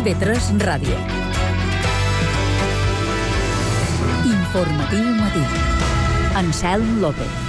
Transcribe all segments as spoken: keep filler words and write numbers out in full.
T V tres Ràdio. Informatiu matí. Anselm López.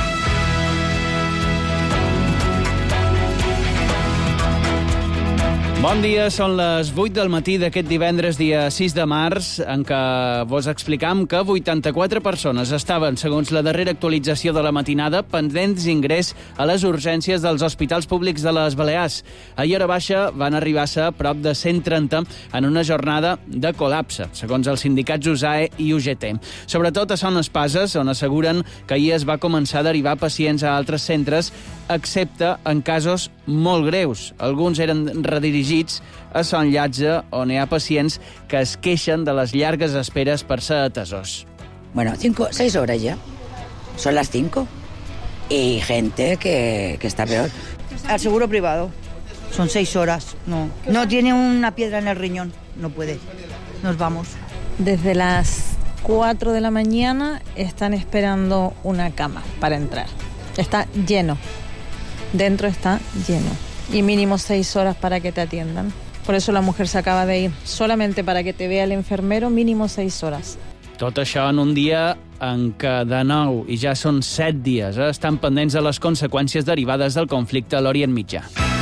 Bon dia, són les vuit del matí d'aquest divendres, dia sis de març, en què vos explicam que vuitanta-quatre persones estaven, segons la darrera actualització de la matinada, pendents d'ingrés a les urgències dels hospitals públics de les Balears. Ahir a hora baixa van arribar a ser prop de cent trenta en una jornada de col·lapse, segons els sindicats U S A E i U G T. Sobretot a Son Espases, on asseguren que ahir es va començar a derivar pacients a altres centres, excepte en casos molt greus. Alguns eren redirigits a Son Llatge, on hi ha pacients que es queixen de les llargues esperes per ser atesos. Bueno, cinco, seis horas ya. Son las cinco. Y gente que, que está peor. Al seguro privado. Son seis horas. No, no tiene una piedra en el riñón. No puede. Nos vamos. Desde las cuatro de la mañana están esperando una cama para entrar. Está lleno. Dentro está lleno. Y mínimo seis horas para que te atiendan. Por eso la mujer se acaba de ir. Solamente para que te vea el enfermero, mínimo seis horas. Tot això en un dia en què, de nou, i ja són set dies, eh, estan pendents de les conseqüències derivades del conflicte a l'Orient Mitjà.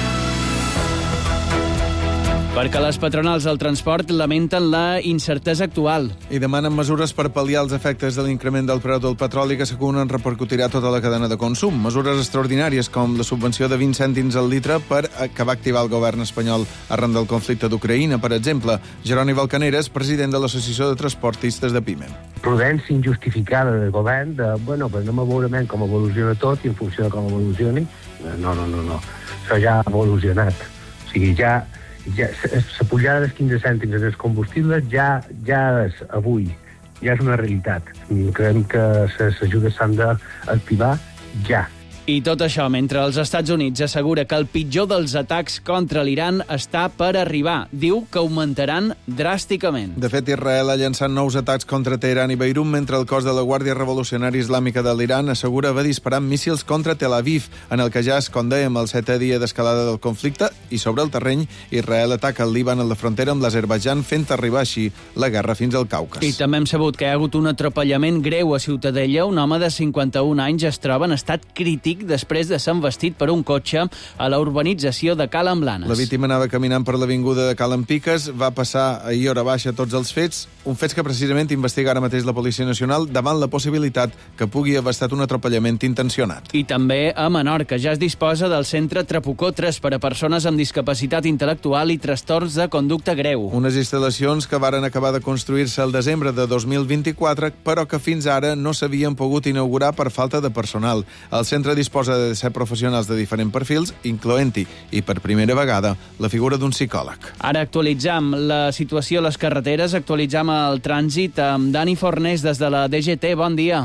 Perquè les patronals del transport lamenten la incertesa actual. I demanen mesures per pal·liar els efectes de l'increment del preu del petroli que s'acunen repercutirà tota la cadena de consum. Mesures extraordinàries com la subvenció de vint cèntims al litre per que va activar el govern espanyol arran del conflicte d'Ucraïna, per exemple. Jeroni Balcaneres, president de l'Associació de Transportistes de Pime. Prudència injustificada del govern de, bueno, pues anem a veure com evoluciona tot i en funció de com evolucioni. No, no, no, no. Això ja ha evolucionat. O sigui, ja... Ja, la pujada dels quinze cèntims dels combustibles ja, ja és avui, ja és una realitat. Creiem que les ajudes s'han d'activar ja. I tot això mentre els Estats Units assegura que el pitjor dels atacs contra l'Iran està per arribar. Diu que augmentaran dràsticament. De fet, Israel ha llançat nous atacs contra Teheran i Beirut, mentre el cos de la Guàrdia Revolucionària Islàmica de l'Iran assegura haver disparat míssils contra Tel Aviv, en el que ja es condemna el setè dia d'escalada del conflicte, i sobre el terreny, Israel ataca el Líban en la frontera amb l'Azerbaidjan, fent arribar així la guerra fins al Caucas. I també hem sabut que hi ha hagut un atropellament greu a Ciutadella. Un home de cinquanta-un anys es troba en estat crític després de ser envestit per un cotxe a la urbanització de Cala Blanes. La víctima anava caminant per l'avinguda de Cala Piques, va passar ahir hora baixa tots els fets, un fets que precisament investiga ara mateix la Policia Nacional davant la possibilitat que pugui haver estat un atropellament intencionat. I també a Menorca ja es disposa del centre Trapucó tres per a persones amb discapacitat intel·lectual i trastorns de conducta greu. Unes instal·lacions que varen acabar de construir-se el desembre de dos mil vint-i-quatre, però que fins ara no s'havien pogut inaugurar per falta de personal. El centre disposa de set professionals de diferents perfils, incloent-hi, i per primera vegada, la figura d'un psicòleg. Ara actualitzam la situació a les carreteres, actualitzam el trànsit amb Dani Fornés des de la D G T. Bon dia.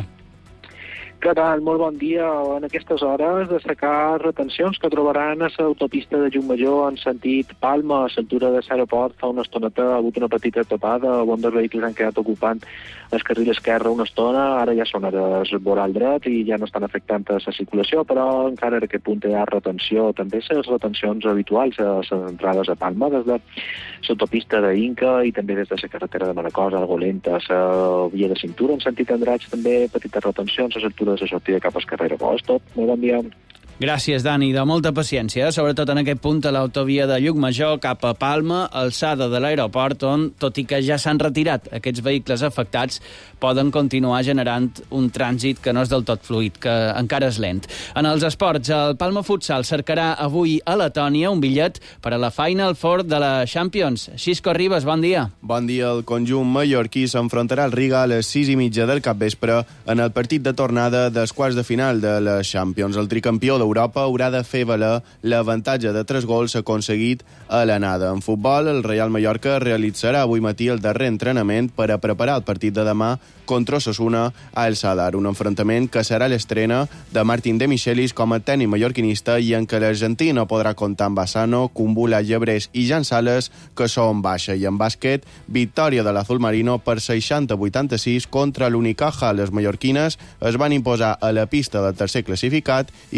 Què tal? Molt bon dia. En aquestes hores destacar retencions que trobaran a l'autopista de Llucmajor en sentit Palma, a l'altura de l'aeroport. Fa una estoneta ha hagut una petita tapada, on dos vehicles han quedat ocupant el carril esquerre una estona, ara ja són a desvorar el dret i ja no estan afectant a la circulació, però encara en aquest punt hi ha retenció. També les retencions habituals a les entrades a Palma, des de l'autopista d'Inca i també des de la carretera de Manacor, algo lenta, a la via de cintura, en sentit Andratx, també petites retencions a l'altura de la sortida cap al carrer Bosch. Tot, molt bon dia. Gràcies, Dani. De molta paciència, sobretot en aquest punt a l'autovia de Llucmajor cap a Palma, alçada de l'aeroport, on, tot i que ja s'han retirat aquests vehicles afectats, poden continuar generant un trànsit que no és del tot fluid, que encara és lent. En els esports, el Palma Futsal cercarà avui a Letònia un bitllet per a la Final Four de la Champions. Xisco Ribas, bon dia. Bon dia. El conjunt mallorquí s'enfrontarà al Riga a les sis i mitja del capvespre en el partit de tornada dels quarts de final de la Champions. El tricampió de Europa haurà de fer valer l'avantatge de tres gols aconseguit a l'anada. En futbol, el Real Mallorca realitzarà avui matí el darrer entrenament per a preparar el partit de demà contra Osasuna a El Sadar, un enfrontament que serà l'estrena de Martín de Michelis com a tècnic mallorquinista i en què l'Argentí no podrà comptar amb Bassano, Kumbula, Llebrés i Jan Sales, que són baixa. I en bàsquet, victòria de l'Azul Marino per seixanta a vuitanta-sis contra l'Unicaja. Les mallorquines es van imposar a la pista del tercer classificat i continuen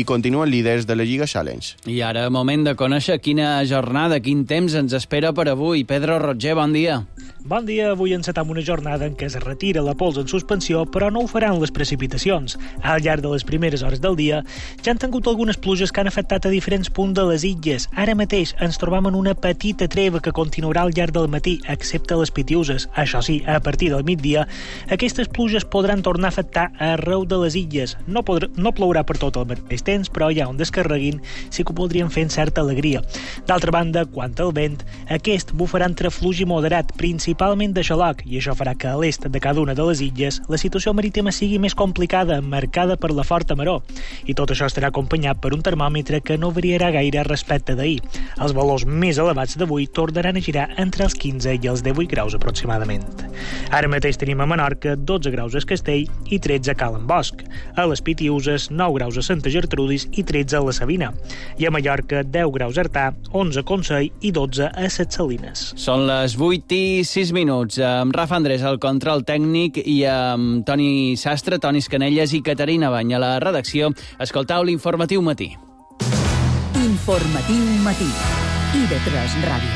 continuen líders de la Lliga Challenge. I ara, moment de conèixer quina jornada, quin temps ens espera per avui. Pedro Roger, bon dia. Bon dia, avui encetam una jornada en què es retira la pols en suspensió, però no ho faran les precipitacions. Al llarg de les primeres hores del dia ja han tingut algunes pluges que han afectat a diferents punts de les illes. Ara mateix ens trobam en una petita treva que continuarà al llarg del matí, excepte les Pitiuses. Això sí, a partir del migdia, aquestes pluges podran tornar a afectar arreu de les illes. No, podrà, no plourà per tot el mateix temps, però ja on descarreguin sí que ho podrien fer en certa alegria. D'altra banda, quant al vent, aquest bufarà entre fluix i moderat, principalment de xaloc, i això farà que a l'est de cada una de les illes la situació marítima sigui més complicada, marcada per la forta maró. I tot això estarà acompanyat per un termòmetre que no variarà gaire respecte d'ahir. Els valors més elevats d'avui tornaran a girar entre els quinze i els divuit graus aproximadament. Ara mateix tenim a Menorca dotze graus a Castell i tretze a Calen Bosch. A les Pitiuses, nou graus a Santa Gertrudis i tretze a la Sabina. I a Mallorca, deu graus a Artà, onze a Consell i dotze a Ses Salines. Són les vuit i sis minuts. Amb Rafa Andrés al control tècnic i amb Toni Sastre, Toni Escanelles i Caterina Bany a la redacció. Escoltau l'Informatiu Matí. Informatiu Matí. I de tres Ràdio.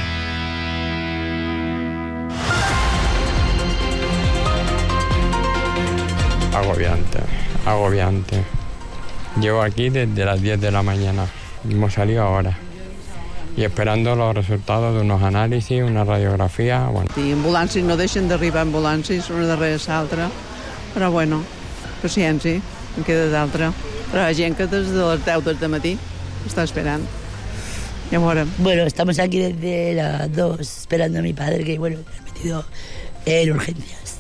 Agobiante, agobiante. Llevo aquí desde las diez de la mañana. Hemos salido ahora. Y esperando los resultados de unos análisis, una radiografía. Bueno. I ambulàncies no deixen d'arribar ambulàncies una darrere l'altra, però bueno, paciència, en queda d'altra. Però hi ha gent que des de les deu del matí està esperant. Ya veurem. Bueno, estamos aquí desde las dos esperando a mi padre, que bueno, me he metido en urgencias.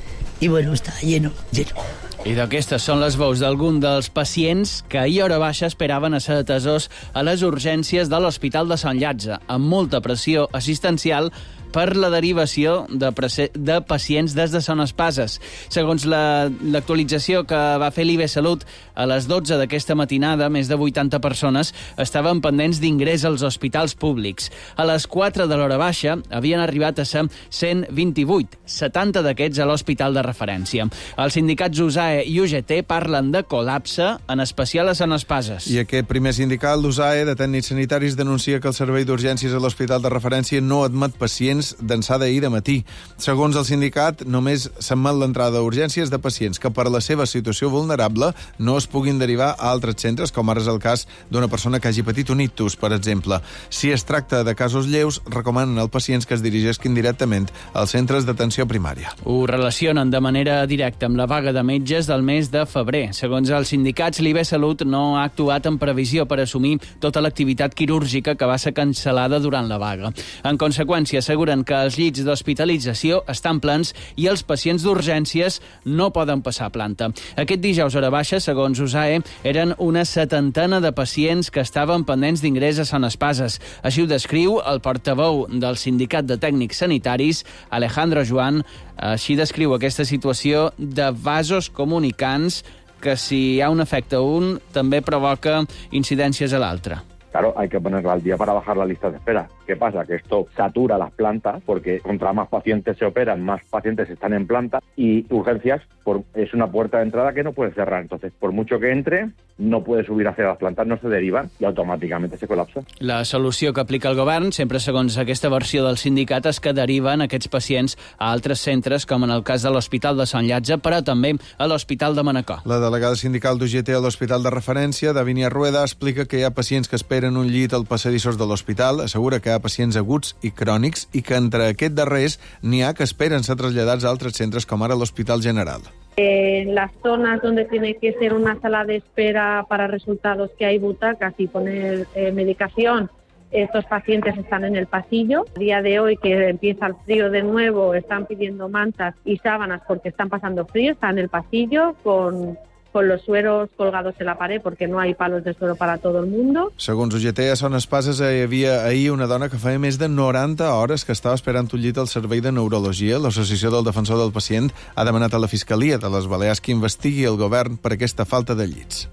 Y bueno, está lleno, lleno. I d'aquestes són les veus d'algun dels pacients que ahir a hora baixa esperaven a ser atesos a les urgències de l'Hospital de Sant Llàtzer, amb molta pressió assistencial per la derivació de, de pacients des de Son Espases. Segons l'actualització la, que va fer l'I B Salut, a les dotze d'aquesta matinada, més de vuitanta persones estaven pendents d'ingrés als hospitals públics. A les quatre de l'hora baixa havien arribat a ser cent vint-i-vuit, setanta d'aquests a l'hospital de referència. Els sindicats U S A E i U G T parlen de col·lapse, en especial a Son Espases. I aquest primer sindicat, l'U S A E, de tècnics sanitaris, denuncia que el servei d'urgències a l'hospital de referència no admet pacients d'ençà d'ahir de matí. Segons el sindicat, només s'admet l'entrada a urgències de pacients que per la seva situació vulnerable no es puguin derivar a altres centres, com ara és el cas d'una persona que hagi patit un ictus, per exemple. Si es tracta de casos lleus, recomanen als pacients que es dirigisquin directament als centres d'atenció primària. Ho relacionen de manera directa amb la vaga de metges del mes de febrer. Segons els sindicats, l'I B Salut no ha actuat en previsió per assumir tota l'activitat quirúrgica que va ser cancel·lada durant la vaga. En conseqüència, asseguren que els llits d'hospitalització estan plens i els pacients d'urgències no poden passar planta. Aquest dijous hora baixa, segons U S A E, eren una setantena de pacients que estaven pendents d'ingrés a Son Espases. Així ho descriu el portaveu del Sindicat de Tècnics Sanitaris, Alejandro Joan. Així descriu aquesta situació de vasos comunicants que, si hi ha un efecte a un, també provoca incidències a l'altre. Claro, hay que ponerla al día para bajar la lista de espera. ¿Qué pasa? Que esto satura las plantas porque contra más pacientes se operan, más pacientes están en planta y urgencias por, es una puerta de entrada que no puede cerrar. Entonces, por mucho que entre, no puede subir hacia las plantas, no se derivan y automáticamente se colapsa. La solució que aplica el govern, sempre segons aquesta versió del sindicat, és que deriven aquests pacients a altres centres, com en el cas de l'Hospital de Sant Llàtzer, però també a l'Hospital de Manacor. La delegada sindical d'U G T a l'Hospital de Referència, Davinia Rueda, explica que hi ha pacients que esperen un llit al passadissos de l'hospital, assegura que hi ha pacients aguts i crònics i que entre aquests darrers n'hi ha que esperen ser traslladats a altres centres com ara l'Hospital General. En las zonas donde tiene que ser una sala de espera para resultados que hay butacas y poner eh, medicación, estos pacientes están en el pasillo. A día de hoy, que empieza el frío de nuevo, están pidiendo mantas y sábanas porque están pasando frío, están en el pasillo con... con los sueros colgados en la pared porque no hay palos de suero para todo el mundo. Segons U G T, a Son Espases hi havia ahir una dona que feia més de noranta hores que estava esperant un llit al servei de neurologia. L'Associació del Defensor del Pacient ha demanat a la Fiscalia de les Balears que investigui el govern per aquesta falta de llits.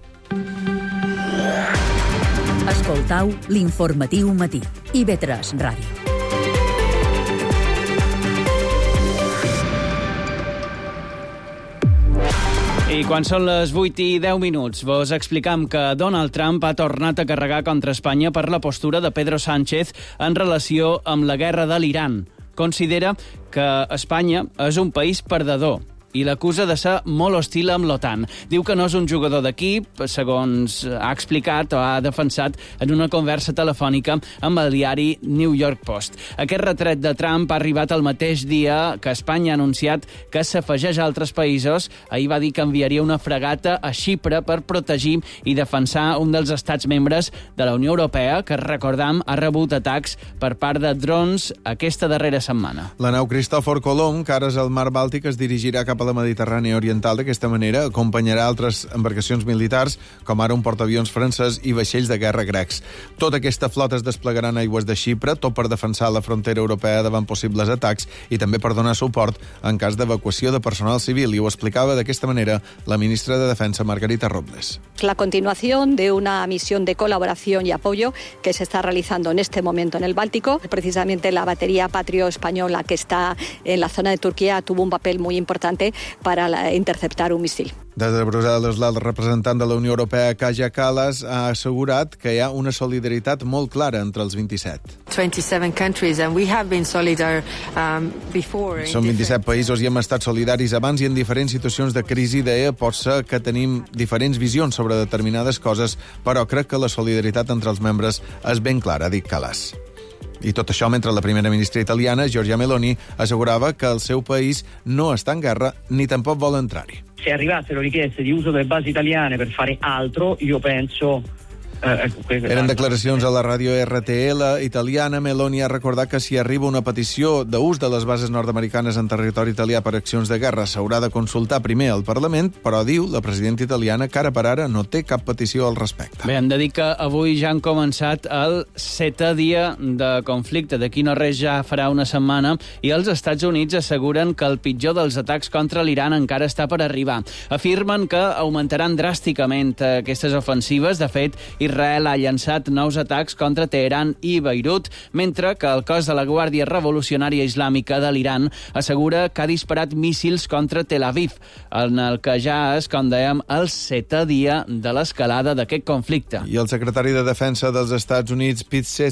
Escoltau l'Informatiu Matí. I B tres Ràdio. I quan són les vuit i deu minuts, vos explicam que Donald Trump ha tornat a carregar contra Espanya per la postura de Pedro Sánchez en relació amb la guerra de l'Iran. Considera que Espanya és un país perdedor i l'acusa de ser molt hostil amb l'OTAN. Diu que no és un jugador d'equip, segons ha explicat o ha defensat en una conversa telefònica amb el diari New York Post. Aquest retret de Trump ha arribat el mateix dia que Espanya ha anunciat que s'afegeix a altres països. Ahir va dir que enviaria una fregata a Xipre per protegir i defensar un dels estats membres de la Unió Europea, que, recordam, ha rebut atacs per part de drons aquesta darrera setmana. La nau Cristòfor Colom, que ara és al mar Bàltic, es dirigirà cap a la Mediterrània Oriental. D'aquesta manera acompanyarà altres embarcacions militars, com ara un portaavions francès i vaixells de guerra grecs. Tota aquesta flota es desplegarà en aigües de Xipre, tot per defensar la frontera europea davant possibles atacs i també per donar suport en cas d'evacuació de personal civil. I ho explicava d'aquesta manera la ministra de Defensa, Margarita Robles. La continuación de una misión de colaboración y apoyo que se está realizando en este momento en el Báltico. Precisamente la batería Patrio española que está en la zona de Turquía tuvo un papel muy importante para la, interceptar un misil. Des de Brussel·les, el representant de la Unió Europea, Kaja Kallas, ha assegurat que hi ha una solidaritat molt clara entre els vint-i-set. twenty-seven countries and we have been solidar um, before. Són vint-i-set països i hem estat solidaris abans i en diferents situacions de crisi. Deia, pot ser que tenim diferents visions sobre determinades coses, però crec que la solidaritat entre els membres és ben clara, ha dit Kallas. I tot això mentre la primera ministra italiana, Giorgia Meloni, assegurava que el seu país no està en guerra ni tampoc vol entrar-hi. Se arrivassero richieste di uso delle basi italiane per fare altro, io penso... Eren declaracions a la ràdio R T L italiana. Meloni ha recordat que si arriba una petició d'ús de les bases nord-americanes en territori italià per accions de guerra s'haurà de consultar primer al Parlament, però diu la presidenta italiana que ara per ara no té cap petició al respecte. Bé, hem de dir que avui ja han començat el setè dia de conflicte. D'aquí no res ja farà una setmana i els Estats Units asseguren que el pitjor dels atacs contra l'Iran encara està per arribar. Afirmen que augmentaran dràsticament aquestes ofensives. De fet, Israel ha llançat nous atacs contra Teheran i Beirut, mentre que el cos de la Guàrdia Revolucionària Islàmica de l'Iran assegura que ha disparat míssils contra Tel Aviv, en el que ja és, com dèiem, el setè dia de l'escalada d'aquest conflicte. I el secretari de Defensa dels Estats Units, Pete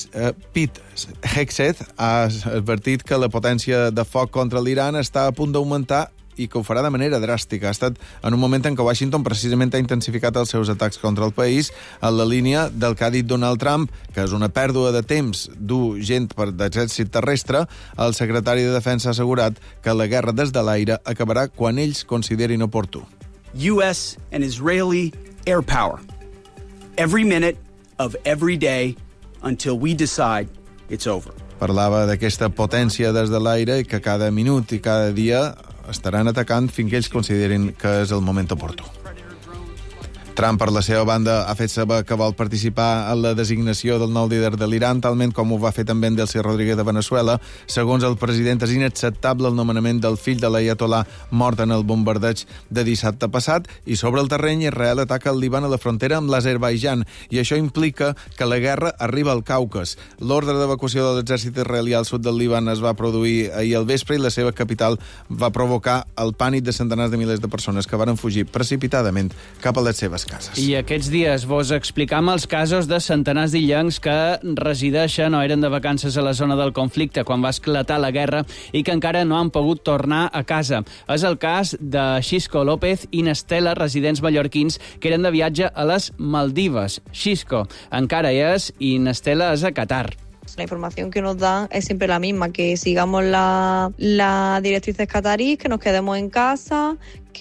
Hegseth, ha advertit que la potència de foc contra l'Iran està a punt d'augmentar i que ho farà de manera dràstica. Ha estat en un moment en què Washington precisament ha intensificat els seus atacs contra el país en la línia del que ha dit Donald Trump, que és una pèrdua de temps dur gent per l'exèrcit terrestre. El secretari de Defensa ha assegurat que la guerra des de l'aire acabarà quan ells considerin oportú. U S and Israeli air power. Every minute of every day until we decide it's over. Parlava d'aquesta potència des de l'aire i que cada minut i cada dia estaran atacant fins que ells considerin que és el moment oportú. Trump, per la seva banda, ha fet saber que vol participar en la designació del nou líder de l'Iran, talment com ho va fer també en Delcy Rodríguez de Venezuela. Segons el president, és inacceptable el nomenament del fill de l'Ayatollah mort en el bombardeig de dissabte passat, i sobre el terreny Israel ataca el Líban a la frontera amb l'Azerbaidjan, i això implica que la guerra arriba al Caucas. L'ordre d'evacuació de l'exèrcit israelià al sud del Líban es va produir ahir al vespre i la seva capital va provocar el pànic de centenars de milers de persones que van fugir precipitadament cap a les seves cases. I aquests dies vos explicam els casos de centenars d'illencs que resideixen o eren de vacances a la zona del conflicte quan va esclatar la guerra i que encara no han pogut tornar a casa. És el cas de Xisco López i Nestela, residents mallorquins que eren de viatge a les Maldives. Xisco encara hi és i Nestela és a Qatar. La información que nos dan es siempre la misma, que sigamos la, la directrices catarí, que nos quedemos en casa,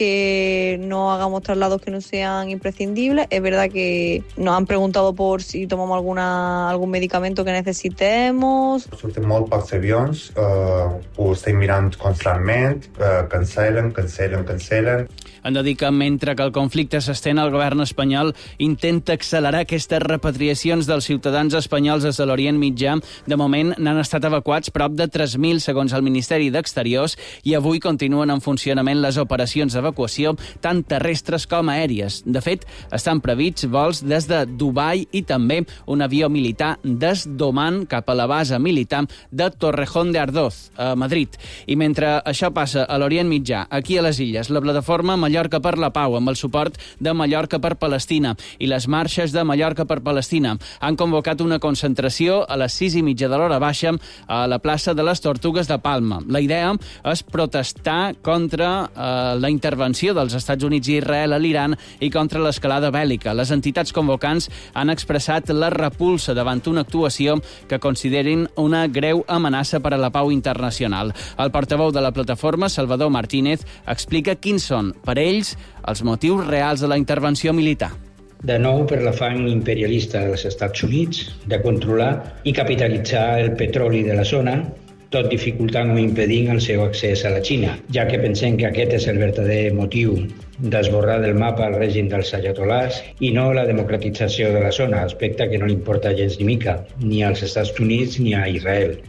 que no hagamos traslados que no sean imprescindibles. Es verdad que nos han preguntado por si tomamos alguna, algún medicamento que necesitemos. Surten molt pocs avions, eh, ho estem mirant constantment, eh, cancelen, cancelen, cancelen. Han de dir que mentre que el conflicte s'estén, el govern espanyol intenta accelerar aquestes repatriacions dels ciutadans espanyols des de l'Orient Mitjà. De moment n'han estat evacuats prop de tres mil, segons el Ministeri d'Exteriors, i avui continuen en funcionament les operacions d'evacuació d'evacuació tant terrestres com aèries. De fet, estan prevists vols des de Dubai i també un avió militar des d'Oman cap a la base militar de Torrejón de Ardoz, a Madrid. I mentre això passa a l'Orient Mitjà, aquí a les Illes, la plataforma Mallorca per la Pau, amb el suport de Mallorca per Palestina i les marxes de Mallorca per Palestina, han convocat una concentració a les sis i mitja de l'hora baixa a la plaça de les Tortugues de Palma. La idea és protestar contra eh, la intervenció dels Estats Units i Israel a l'Iran i contra l'escalada bèl·lica. Les entitats convocants han expressat la repulsa davant una actuació que considerin una greu amenaça per a la pau internacional. El portaveu de la plataforma, Salvador Martínez, explica quins són, per ells, els motius reals de la intervenció militar. De nou, per l'afany imperialista dels Estats Units de controlar i capitalitzar el petroli de la zona, tot dificultant o impedint el seu accés a la Xina, ja que pensem que aquest és el verdader motiu d'esborrar del mapa el règim dels ayatolás i no la democratització de la zona, aspecte que no li importa gens ni mica, ni als Estats Units ni a Israel.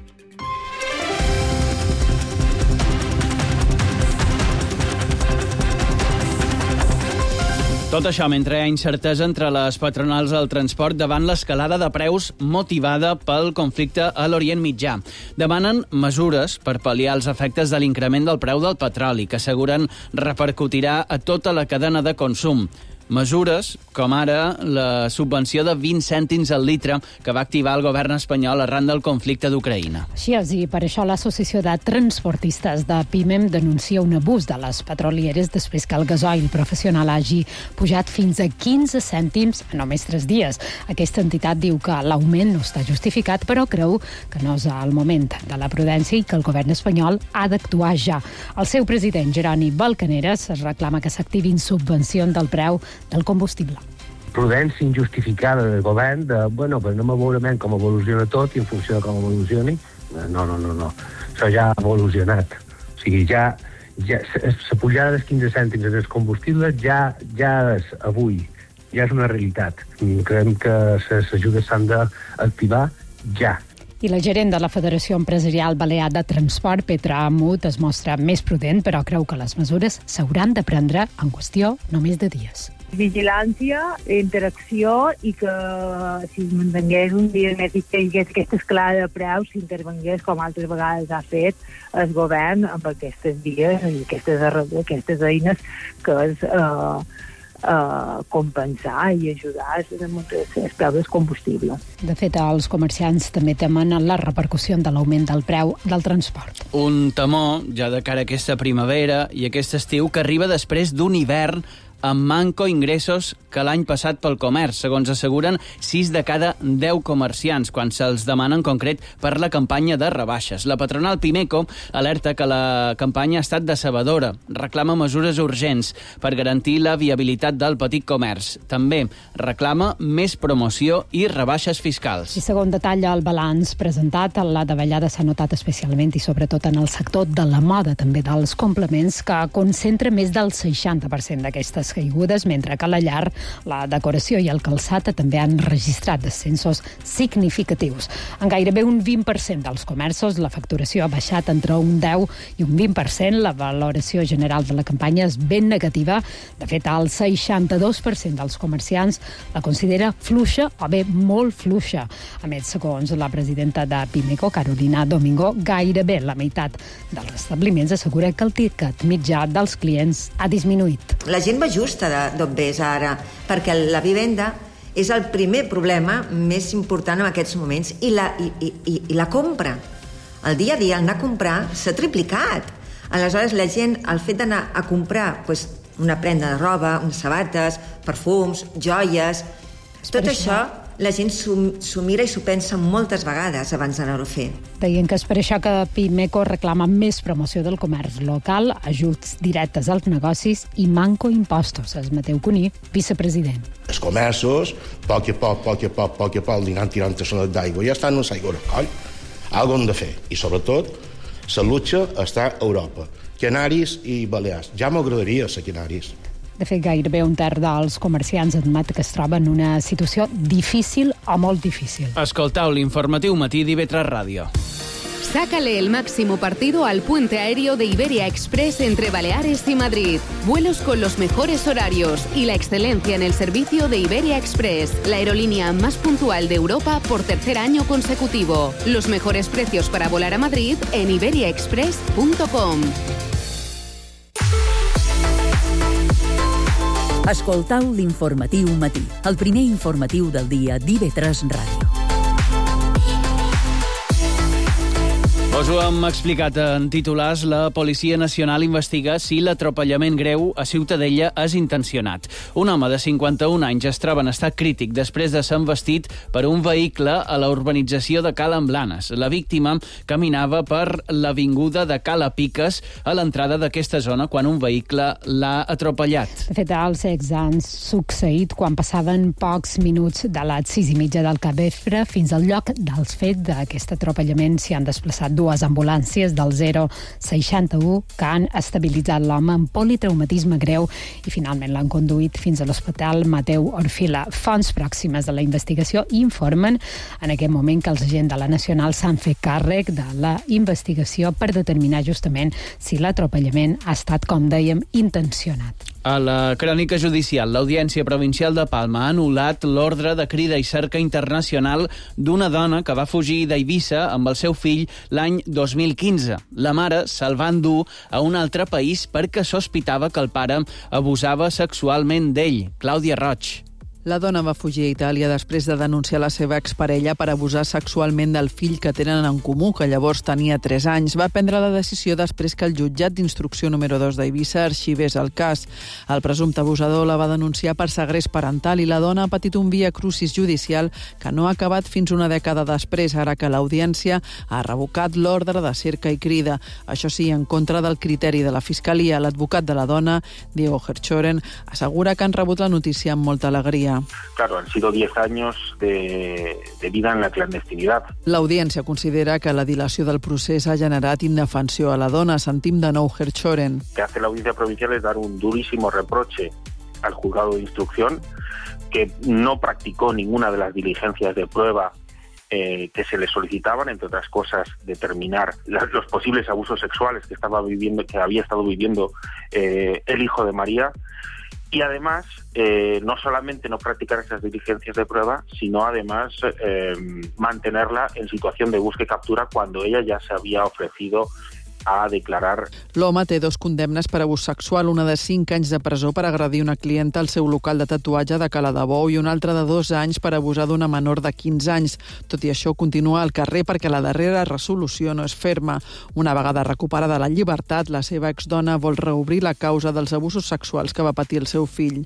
Tot això mentre hi ha incertesa entre les patronals del transport davant l'escalada de preus motivada pel conflicte a l'Orient Mitjà. Demanen mesures per pal·liar els efectes de l'increment del preu del petroli, que asseguren repercutirà a tota la cadena de consum. Mesures com ara la subvenció de vint cèntims al litre que va activar el govern espanyol arran del conflicte d'Ucraïna. Així és, i per això l'Associació de Transportistes de PIMEM denuncia un abús de les petrolieres després que el gasoil professional hagi pujat fins a quinze cèntims en només tres dies. Aquesta entitat diu que l'augment no està justificat, però creu que no és el moment de la prudència i que el govern espanyol ha d'actuar ja. El seu president, Jeroni Balcaneres, es reclama que s'activin subvencions del preu del combustible. Prudència injustificada del govern de, bueno, pues anem a veure com evoluciona tot i en funció de com evolucioni. No, no, no, no. Això ja ha evolucionat. O sigui, ja, ja la pujada dels quinze cèntims en els combustibles ja, ja és avui, ja és una realitat. Creiem que les ajudes s'han d'activar ja. I la gerent de la Federació Empresarial Balear de Transport, Petra Amut, es mostra més prudent, però creu que les mesures s'hauran de prendre en qüestió només de dies. Vigilància, interacció i que si es mantingués un dia més i que hi hagués aquesta escalada de preus, s'intervengués com altres vegades ha fet el govern amb aquestes vies i aquestes, aquestes eines que és eh, Uh, compensar i ajudar els preus del combustible. De fet, els comerciants també temen la repercussió de l'augment del preu del transport. Un temor ja de cara a aquesta primavera i aquest estiu que arriba després d'un hivern amb manco ingressos que l'any passat pel comerç, segons asseguren sis de cada deu comerciants, quan se'ls demana en concret per la campanya de rebaixes. La patronal Pimeco alerta que la campanya ha estat decebedora, reclama mesures urgents per garantir la viabilitat del petit comerç. També reclama més promoció i rebaixes fiscals. I segon detall el balanç presentat, la davallada s'ha notat especialment i sobretot en el sector de la moda, també dels complements, que concentra més del seixanta per cent d'aquestes caigudes, mentre que a la llar, la decoració i el calçat també han registrat descensos significatius. En gairebé un vint per cent dels comerços la facturació ha baixat entre un deu i un vint per cent. La valoració general de la campanya és ben negativa. De fet, el seixanta-dos per cent dels comerciants la considera fluixa o bé molt fluixa. A més, segons la presidenta de Pimeco, Carolina Domingo, gairebé la meitat dels establiments assegura que el tiquet mitjà dels clients ha disminuït. La gent va justa d'on ves ara, perquè la vivenda és el primer problema més important en aquests moments i la, i, i, i la compra. El dia a dia, el anar a comprar, s'ha triplicat. Aleshores, la gent, el fet d'anar a comprar pues, una prenda de roba, unes sabates, perfums, joies, tot això, la gent s'ho mira i s'ho pensa moltes vegades abans d'anar-ho a fer. Deien que és per això que Pimeco reclama més promoció del comerç local, ajuts directes als negocis i manco impostos. És Mateu Cuní, vicepresident. Els comerços, a poc a poc, a poc a poc, a poc a poc, aniran tirant a solet d'aigua. Ja estan en l'aigua, coll. Algo hem de fer. I sobretot, la lucha està a Europa. Canaris i Balears. Ja m'agradaria ser Canaris. De fet, gairebé un terç dels comerciants admet que es troben en una situació difícil o molt difícil. Escoltau l'informatiu matí d'I V tres Ràdio. Sácale el máximo partido al puente aéreo de Iberia Express entre Baleares y Madrid. Vuelos con los mejores horarios y la excelencia en el servicio de Iberia Express, la aerolínea más puntual de Europa por tercer año consecutivo. Los mejores precios para volar a Madrid en iberia express punto com. Escoltau l'informatiu matí, el primer informatiu del dia d'I V tres Ràdio. Us ho hem explicat en titulars. La Policia Nacional investiga si l'atropellament greu a Ciutadella és intencionat. Un home de cinquanta-un anys es troba en estat crític després de ser embestit per un vehicle a la urbanització de Cala en Blanes. La víctima caminava per l'avinguda de Cala Piques a l'entrada d'aquesta zona quan un vehicle l'ha atropellat. De fet, els fets han succeït quan passaven pocs minuts de les sis i mitja del capvespre. Fins al lloc dels fets d'aquest atropellament s'hi han desplaçat dues ambulàncies del zero seixanta-u que han estabilitzat l'home amb politraumatisme greu i finalment l'han conduït fins a l'Hospital Mateu Orfila. Fonts pròximes de la investigació informen en aquest moment que els agents de la Nacional s'han fet càrrec de la investigació per determinar justament si l'atropellament ha estat, com dèiem, intencionat. A la crònica judicial, l'Audiència Provincial de Palma ha anul·lat l'ordre de crida i cerca internacional d'una dona que va fugir d'Eivissa amb el seu fill l'any dos mil quinze. La mare se'l va endur a un altre país perquè sospitava que el pare abusava sexualment d'ell. Clàudia Roig. La dona va fugir a Itàlia després de denunciar la seva exparella per abusar sexualment del fill que tenen en comú, que llavors tenia tres anys. Va prendre la decisió després que el jutjat d'instrucció número dos d'Eivissa arxivés el cas. El presumpte abusador la va denunciar per segrest parental i la dona ha patit un via crucis judicial que no ha acabat fins una dècada després, ara que l'Audiència ha revocat l'ordre de cerca i crida. Això sí, en contra del criteri de la Fiscalia. L'advocat de la dona, Diego Herchoren, assegura que han rebut la notícia amb molta alegria. Claro, han sido diez años de, de vida en la clandestinidad. L'Audiència considera que la dilació del procés ha generat indefensió a la dona. Sentim de nou Herchoren. Lo que hace la Audiencia Provincial es dar un durísimo reproche al juzgado de instrucción que no practicó ninguna de las diligencias de prueba eh, que se le solicitaban, entre otras cosas, determinar las, los posibles abusos sexuales que estaba viviendo, que había estado viviendo eh, el hijo de María. Y además, eh, no solamente no practicar esas diligencias de prueba, sino además eh, mantenerla en situación de búsqueda y captura cuando ella ya se había ofrecido a declarar. L'home té dos condemnes per abús sexual, una de cinc anys de presó per agredir una clienta al seu local de tatuatge de Cala de Bou i una altra de dos anys per abusar d'una menor de quinze anys. Tot i això, continua al carrer perquè la darrera resolució no és ferma. Una vegada recuperada la llibertat, la seva exdona vol reobrir la causa dels abusos sexuals que va patir el seu fill.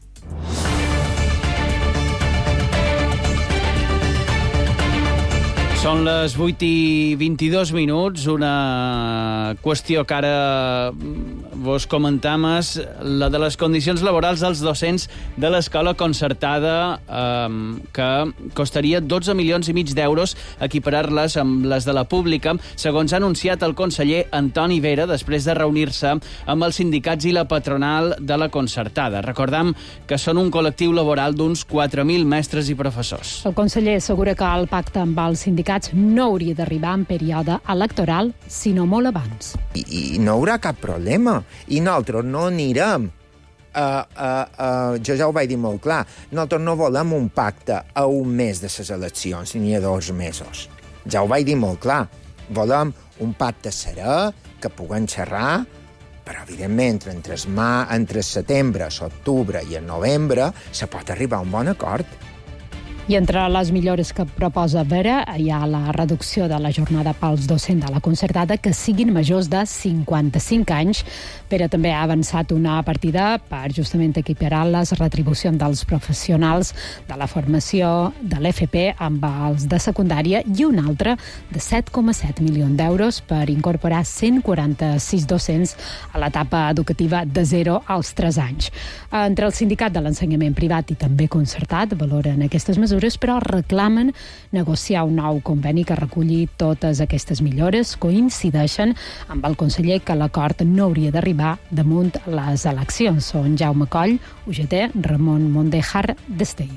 Són les vuit i vint-i-dos minuts, una qüestió que ara vos comentam és la de les condicions laborals dels docents de l'escola concertada, eh, que costaria dotze milions i mig d'euros equiparar-les amb les de la pública, segons ha anunciat el conseller Antoni Vera després de reunir-se amb els sindicats i la patronal de la concertada. Recordam que són un col·lectiu laboral d'uns quatre mil mestres i professors. El conseller assegura que el pacte amb els sindicats no hauria d'arribar en període electoral, sinó molt abans. I, i no hi haurà cap problema. I nosaltres no anirem. Uh, uh, uh, jo ja ho vaig dir molt clar. Nosaltres no volem un pacte a un mes de les eleccions, ni a dos mesos. Ja ho vaig dir molt clar. Volem un pacte serè, que puguem xerrar, però, evidentment, entre, entre setembre, octubre i el novembre se pot arribar a un bon acord. I entre les millores que proposa Vera hi ha la reducció de la jornada pels docents de la concertada que siguin majors de cinquanta-cinc anys, però també ha avançat una partida per justament equiparar les retribucions dels professionals de la formació de l'F P amb els de secundària i una altra de set coma set milions d'euros per incorporar cent quaranta-sis docents a l'etapa educativa de zero als tres anys. Entre el sindicat de l'ensenyament privat i també concertat valoren aquestes mesures, però reclamen negociar un nou conveni que reculli totes aquestes millores. Coincideixen amb el conseller que l'acord no hauria d'arribar damunt les eleccions. Són Jaume Coll, U G T, Ramon Mondejar, d'Estell.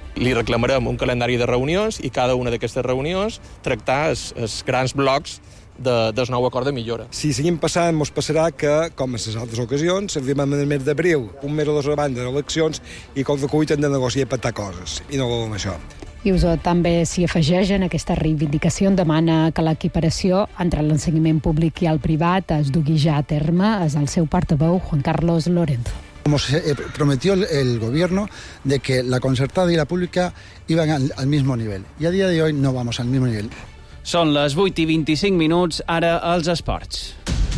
Li reclamarem un calendari de reunions i cada una d'aquestes reunions tractar els, els grans blocs de, del nou acord de millora. Si seguim passant, ens passarà que, com en les altres ocasions, arribem al mes d'abril, un mes o dos abans de les eleccions, i com de cuit hem de negociar i patar coses. I no volem això. I Usó també s'hi afegeix en aquesta reivindicació, demana que l'equiparació entre l'ensenyament públic i el privat es dugui ja a terme. És el seu portaveu, Juan Carlos Lorenzo. Como se prometió el, el gobierno de que la concertada y la pública iban al, al mismo nivel. Y a día de hoy no vamos al mismo nivel. Són les vuit i vint-i-cinc minuts, ara als esports.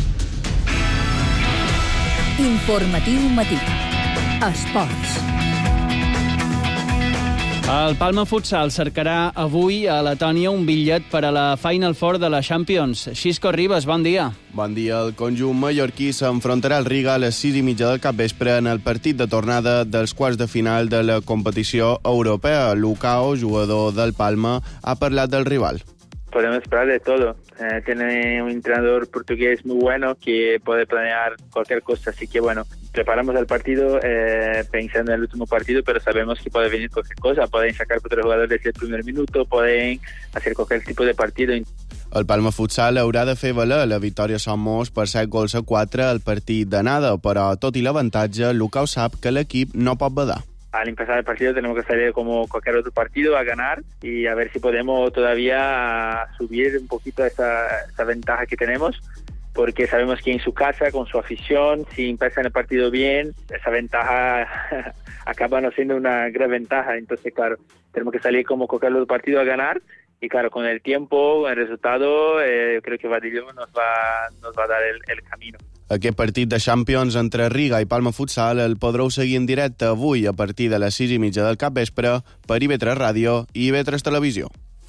Informatiu matí. Esports. El Palma Futsal cercarà avui a Letònia un bitllet per a la Final Four de la Champions. Xisco Ribas, bon dia. Bon dia. El conjunt mallorquí s'enfrontarà al Riga a les sis i mitja del capvespre en el partit de tornada dels quarts de final de la competició europea. Lucao, jugador del Palma, ha parlat del rival. Podemos esperar de todo. Eh, tiene un entrenador portugués muy bueno que puede planear cualquier cosa, así que bueno, preparamos el partido eh, pensando en el último partido, pero sabemos que puede venir cualquier cosa. Pueden sacar cuatro jugadores desde el primer minuto, pueden hacer cualquier tipo de partido. El Palma Futsal haurà de fer valer la victòria Somos per set gols a quatre al partit d'anada, però tot i l'avantatge, Lucao sap que l'equip no pot badar. Al empezar el partido tenemos que salir como cualquier otro partido a ganar y a ver si podemos todavía subir un poquito esa, esa ventaja que tenemos, porque sabemos que en su casa, con su afición, si empiezan el partido bien, esa ventaja acaba no siendo una gran ventaja. Entonces, claro, tenemos que salir como cualquier otro partido a ganar y, claro, con el tiempo, el resultado, eh, creo que Vadillo nos va, nos va a dar el, el camino. Aquest partit de Champions entre Riga i Palma Futsal el podreu seguir en directe avui a partir de les sis i mitja del capvespre per I V tres Ràdio i I V tres Televisió.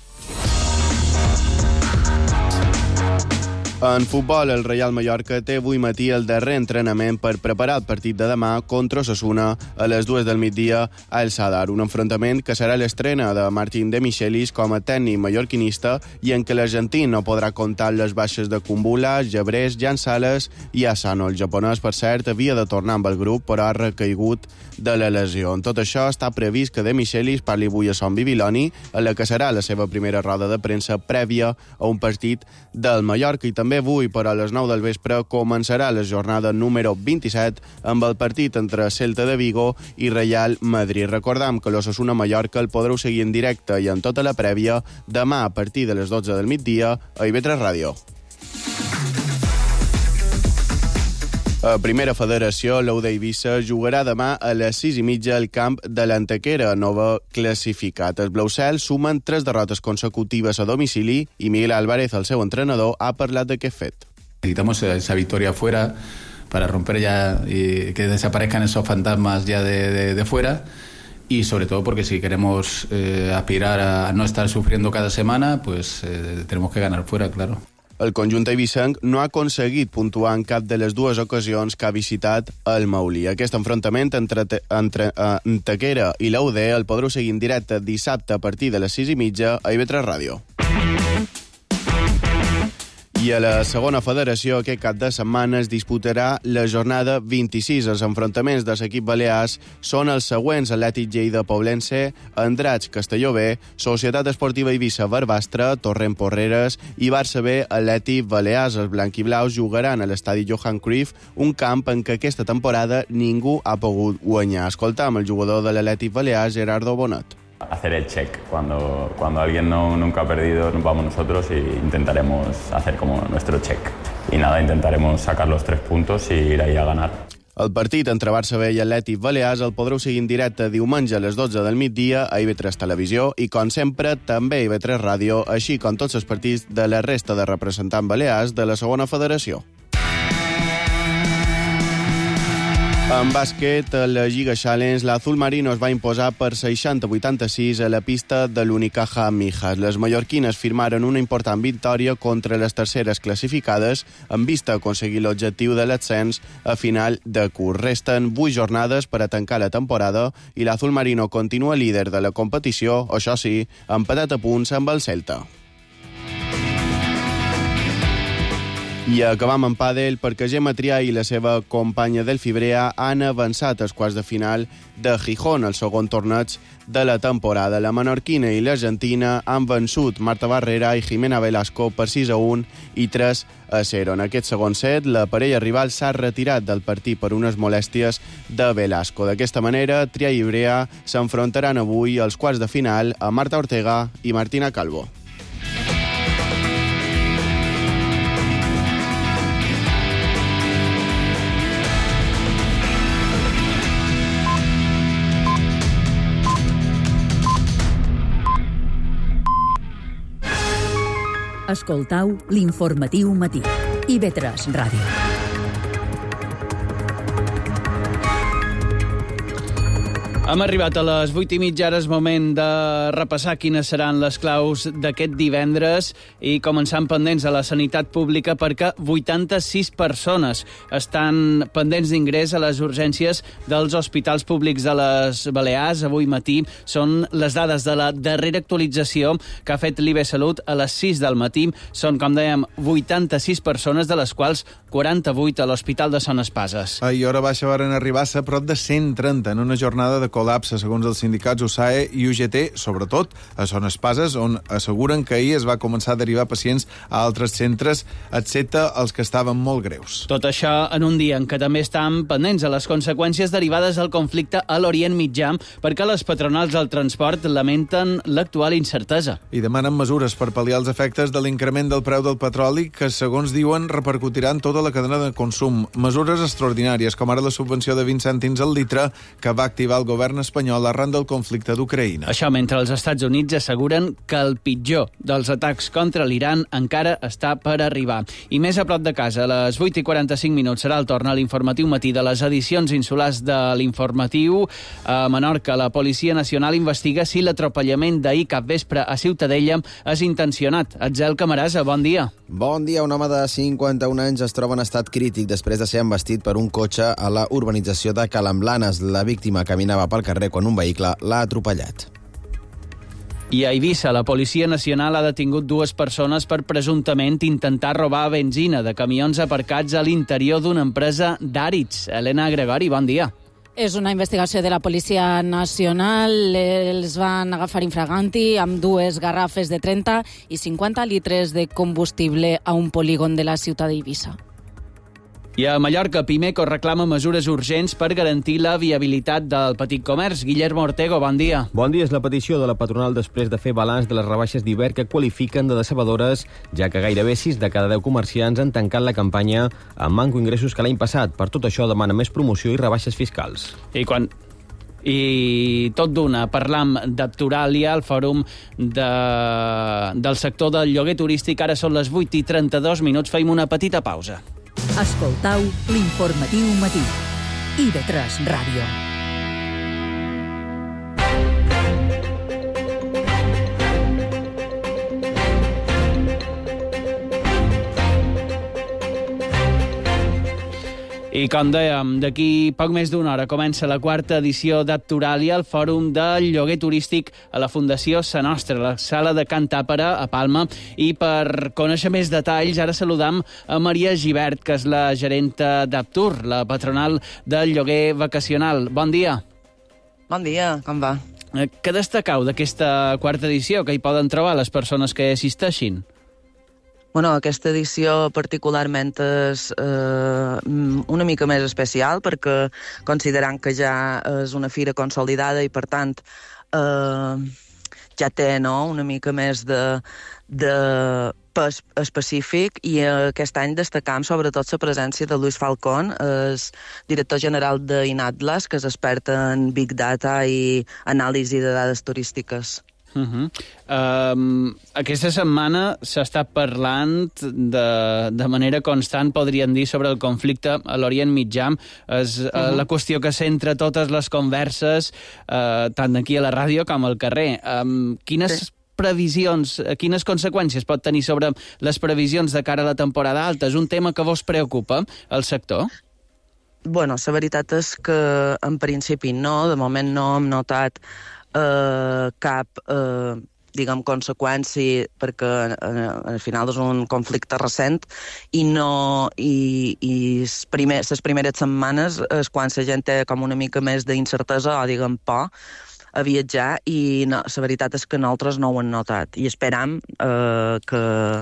En futbol, el Real Mallorca té avui matí el darrer entrenament per preparar el partit de demà contra Osasuna a les dues del migdia a El Sadar, un enfrontament que serà l'estrena de Martín de Michelis com a tècnic mallorquinista i en què l'argentí no podrà comptar les baixes de Kumbula, Gebrés, Jan Sales i Asano. El japonès, per cert, havia de tornar amb el grup, però ha recaigut de la lesió. En tot això, està previst que de Michelis parli avui a Son Bibiloni, en la que serà la seva primera roda de premsa prèvia a un partit del Mallorca. I també avui, però a les nou del vespre, començarà la jornada número vint-i-set amb el partit entre Celta de Vigo i Real Madrid. Recordam que l'Osasuna Mallorca el podreu seguir en directe i en tota la prèvia demà a partir de les dotze del migdia a I V tres Ràdio. A Primera Federació, l'U D Eivissa jugarà demà a les sis i mitja al camp de l'Antequera, nova classificat. Els Blaucel sumen tres derrotes consecutives a domicili i Miguel Álvarez, el seu entrenador, ha parlat d'aquest fet. Necesitamos esa victoria fuera para romper ya y que desaparezcan esos fantasmas ya de, de, de fuera, y sobre todo porque si queremos eh, aspirar a no estar sufriendo cada semana, pues eh, tenemos que ganar fuera, claro. El conjunt eivissenc no ha aconseguit puntuar en cap de les dues ocasions que ha visitat el Maulí. Aquest enfrontament entre, entre uh, Antequera i l'U D el podreu seguir en directe dissabte a partir de les sis i mitja a I V tres Ràdio. I a la segona federació aquest cap de setmana es disputarà la jornada vint-i-sis. Els enfrontaments de l'equip balears són els següents: Atlètic Lleida Poblense, Andratx Castelló B, Societat Esportiva Eivissa Barbastre, Torrent Porreres i Barça B Atlètic Balears. Els blanquiblaus jugaran a l'estadi Johan Cruyff, un camp en què aquesta temporada ningú ha pogut guanyar. Escoltam el jugador de l'Atlètic Balears, Gerardo Bonet. Hacer el check. Cuando, cuando alguien no, nunca ha perdido, nos vamos nosotros e intentaremos hacer como nuestro check. Y nada, intentaremos sacar los tres puntos y ir ahí a ganar. El partit entre Barça B i Atlètic Balears el podreu seguir en directe diumenge a les dotze del migdia a I V tres Televisió i, com sempre, també a I V tres Ràdio, així com tots els partits de la resta de representants balears de la segona federació. En bàsquet, a la Lliga Challenge, l'Azul Marino es va imposar per seixanta a vuitanta-sis a la pista de l'Unicaja Mijas. Les mallorquines firmaren una important victòria contra les terceres classificades en vista a aconseguir l'objectiu de l'ascens a final de curs. Resten vuit jornades per a tancar la temporada i l'Azul Marino continua líder de la competició, això sí, empatat a punts amb el Celta. I acabam en pàdel perquè Gemma Trià i la seva companya del Fibrea han avançat als quarts de final de Gijón, el segon torneig de la temporada. La menorquina i l'argentina han vençut Marta Barrera i Jimena Velasco per sis a un i tres a zero. En aquest segon set, la parella rival s'ha retirat del partit per unes molèsties de Velasco. D'aquesta manera, Trià i Brea s'enfrontaran avui als quarts de final a Marta Ortega i Martina Calvo. Escoltau l'informatiu matí. I ve tres Ràdio. Hem arribat a les vuit i mitja, ara és moment de repassar quines seran les claus d'aquest divendres i començant pendents a la sanitat pública perquè vuitanta-sis persones estan pendents d'ingrés a les urgències dels hospitals públics de les Balears. Avui matí són les dades de la darrera actualització que ha fet l'I B Salut a les sis del matí. Són, com dèiem, vuitanta-sis persones, de les quals quaranta-vuit a l'Hospital de Son Espases. Ahir hora baixa varen arribar a prop de cent trenta en una jornada de col·lapse, segons els sindicats U S A E i U G T, sobretot a Son Espases, on asseguren que ahir es va començar a derivar pacients a altres centres, excepte els que estaven molt greus. Tot això en un dia en què també estan pendents a les conseqüències derivades del conflicte a l'Orient Mitjà, perquè les patronals del transport lamenten l'actual incertesa. I demanen mesures per pal·liar els efectes de l'increment del preu del petroli que, segons diuen, repercutiran tota la cadena de consum. Mesures extraordinàries, com ara la subvenció de vint cèntims al litre que va activar el govern espanyol arran del conflicte d'Ucraïna. Això mentre els Estats Units asseguren que el pitjor dels atacs contra l'Iran encara està per arribar. I més a prop de casa, a les vuit i quaranta-cinc minuts serà el torn a l'informatiu matí de les edicions insulars de l'informatiu. A Menorca, la Policia Nacional investiga si l'atropellament d'ahir capvespre a Ciutadella és intencionat. Atzel Camarasa, bon dia. Bon dia. Un home de cinquanta-un anys es troba en estat crític després de ser embestit per un cotxe a la urbanització de Calamblanes. La víctima caminava pel carrer quan un vehicle l'ha atropellat. I a Eivissa, la Policia Nacional ha detingut dues persones per presumptament intentar robar benzina de camions aparcats a l'interior d'una empresa d'àrids. Helena Gregori, bon dia. És una investigació de la Policia Nacional. Els van agafar infraganti amb dues garrafes de trenta i cinquanta litres de combustible a un polígon de la ciutat d'Eivissa. I a Mallorca, Pimeco reclama mesures urgents per garantir la viabilitat del petit comerç. Guillermo Ortego, bon dia. Bon dia. És la petició de la patronal després de fer balanç de les rebaixes d'hivern que qualifiquen de decebedores, ja que gairebé sis de cada deu comerciants han tancat la campanya amb manco ingressos que l'any passat. Per tot això demana més promoció i rebaixes fiscals. I quan... I tot d'una, parlam d'Apturàlia, el fòrum de... del sector del lloguer turístic. Ara són les vuit i trenta-dos minuts, feim una petita pausa. Escoltau l'informatiu matí. I ve tres Ràdio. I com dèiem, d'aquí poc més d'una hora comença la quarta edició d'Apturàlia, el fòrum del lloguer turístic a la Fundació Sa Nostra, la sala de Can Tàpera, a Palma. I per conèixer més detalls, ara saludam a Maria Gibert, que és la gerenta d'Aptur, la patronal del lloguer vacacional. Bon dia. Bon dia, com va? Què destacau d'aquesta quarta edició que hi poden trobar les persones que assisteixin? Bueno, aquesta edició particularment és eh, una mica més especial perquè considerant que ja és una fira consolidada i, per tant, eh, ja té no, una mica més de, de pes específic i eh, aquest any destacam sobretot la presència de Luis Falcón, és director general d'Inatlas, que és expert en Big Data i anàlisi de dades turístiques. Uh -huh. um, aquesta setmana s'està parlant de, de manera constant, podríem dir, sobre el conflicte a l'Orient Mitjà. És uh -huh. uh, la qüestió que centra totes les converses, uh, tant aquí a la ràdio com al carrer. Um, quines sí. previsions, quines conseqüències pot tenir sobre les previsions de cara a la temporada alta? És un tema que vos preocupa, el sector? Bueno, la veritat és que en principi no, de moment no hem notat Uh, cap uh, diguem, conseqüència, perquè eh, al final és un conflicte recent i no i, i les primer, primeres setmanes és quan la gent té com una mica més d'incertesa o, diguem, por a viatjar i no, la veritat és que nosaltres no ho hem notat i esperam eh, que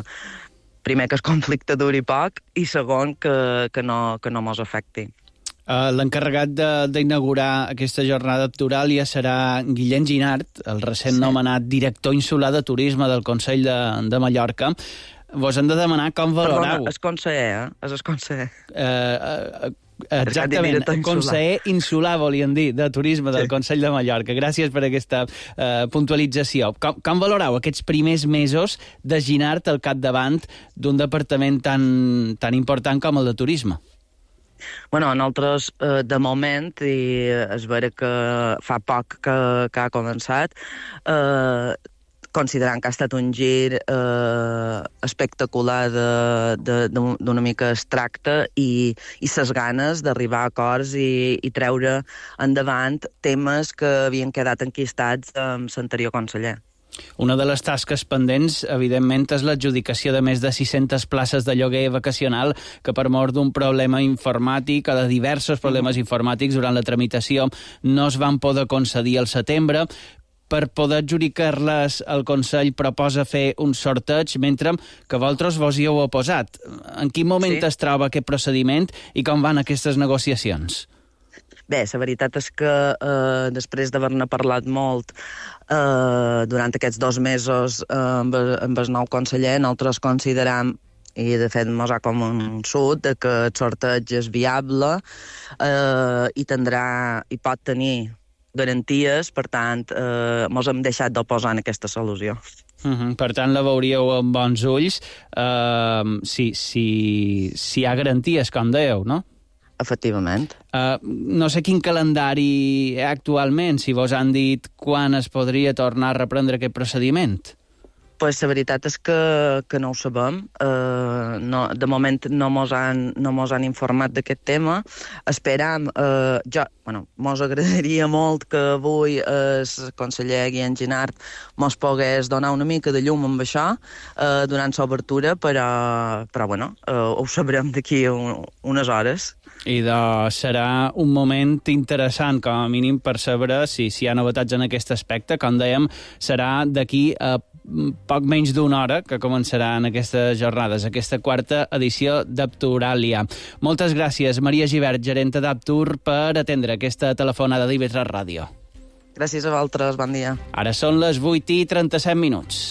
primer que el conflicte duri poc i segon que, que no, que no mos afecti. Uh, L'encarregat d'inaugurar aquesta jornada electoral ja serà Guillem Ginart, el recent sí. nomenat director insular de turisme del Consell de, de Mallorca. Vos hem de demanar com valorau... Perdona, és conseller, eh? És el conseller. Uh, uh, Exactament, conseller insular, volien dir, de turisme del sí. Consell de Mallorca. Gràcies per aquesta uh, puntualització. Com, com valorau aquests primers mesos de Ginart al capdavant d'un departament tan, tan important com el de turisme? Bueno, nosaltres, eh, de moment, i és vera que fa poc que, que ha començat, eh, considerant que ha estat un gir eh, espectacular d'una mica extracte i, i ses ganes d'arribar a acords i, i treure endavant temes que havien quedat enquistats amb l'anterior conseller. Una de les tasques pendents, evidentment, és l'adjudicació de més de sis-centes places de lloguer vacacional que per mort d'un problema informàtic o de diversos problemes informàtics durant la tramitació no es van poder concedir al setembre. Per poder adjudicar-les, el Consell proposa fer un sorteig, mentre que vosaltres vos hi heu oposat. En quin moment sí. es troba aquest procediment i com van aquestes negociacions? Bé, la veritat és que eh, després d'haver-ne parlat molt eh, durant aquests dos mesos eh, amb, amb el nou conseller, nosaltres consideram, i de fet mos ha convençut, que el sorteig és viable eh, i, tindrà, i pot tenir garanties, per tant, eh, mos hem deixat d'oposar en aquesta solució. Uh-huh. Per tant, la veuríeu amb bons ulls uh, si, si, si hi ha garanties, com dèieu, no? Efectivament. Uh, no sé quin calendari hi ha actualment, si vos han dit quan es podria tornar a reprendre aquest procediment. Pues la veritat és que, que no ho sabem. Uh, no, de moment no mos han, no mos han informat d'aquest tema. Esperam, uh, jo, bueno, mos agradaria molt que avui el conseller Guillem Ginart mos pogués donar una mica de llum amb això uh, durant l'obertura, però, però bueno, uh, ho sabrem d'aquí un, unes hores. I doncs serà un moment interessant, com a mínim, per saber si, si hi ha novetats en aquest aspecte. Com dèiem, serà d'aquí a poc menys d'una hora que començaran aquestes jornades, aquesta quarta edició d'Apturàlia. Moltes gràcies, Maria Gibert, gerenta d'Aptur, per atendre aquesta telefonada d'I V tres Ràdio. Gràcies a vosaltres, bon dia. Ara són les vuit i trenta-set minuts.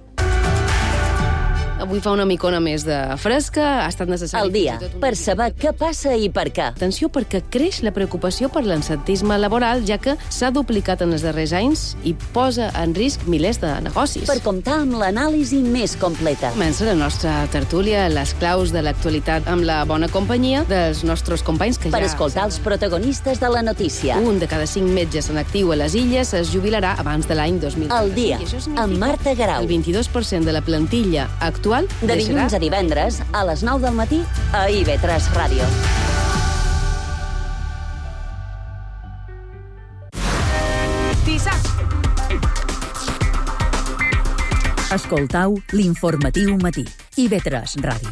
Avui fa una micona més de fresca, ha estat necessari... Al dia, per saber què passa i per què. Atenció, perquè creix la preocupació per l'absentisme laboral, ja que s'ha duplicat en els darrers anys i posa en risc milers de negocis. Per comptar amb l'anàlisi més completa. Comença la nostra tertúlia, les claus de l'actualitat, amb la bona companyia dels nostres companys que per ja... Per escoltar els protagonistes de la notícia. Un de cada cinc metges en actiu a les Illes es jubilarà abans de l'any dos mil. Al dia, amb Marta Garau. El vint-i-dos per cent de la plantilla actual de dilluns a divendres, a les nou del matí, a I V tres Ràdio. Escoltau l'informatiu matí. I V tres Ràdio.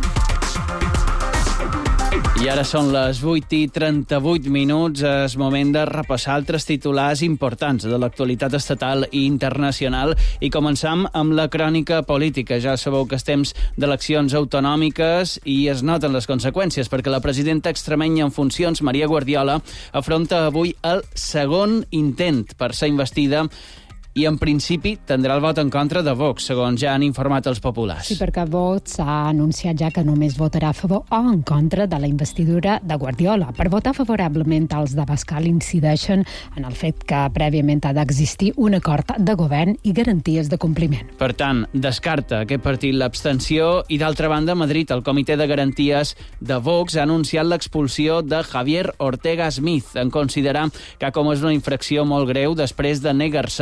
I ara són les vuit i trenta-vuit minuts. És moment de repassar altres titulars importants de l'actualitat estatal i internacional i començam amb la crònica política. Ja sabeu que és temps d'eleccions autonòmiques i es noten les conseqüències perquè la presidenta extremenya en funcions, Maria Guardiola, afronta avui el segon intent per ser investida i, en principi, tindrà el vot en contra de Vox, segons ja han informat els populars. Sí, perquè Vox ha anunciat ja que només votarà a favor o en contra de la investidura de Guardiola. Per votar favorablement, els d'Abascal incideixen en el fet que prèviament ha d'existir un acord de govern i garanties de compliment. Per tant, descarta aquest partit l'abstenció i, d'altra banda, a Madrid, el Comitè de Garanties de Vox ha anunciat l'expulsió de Javier Ortega Smith en considerar que com és una infracció molt greu després de negar-se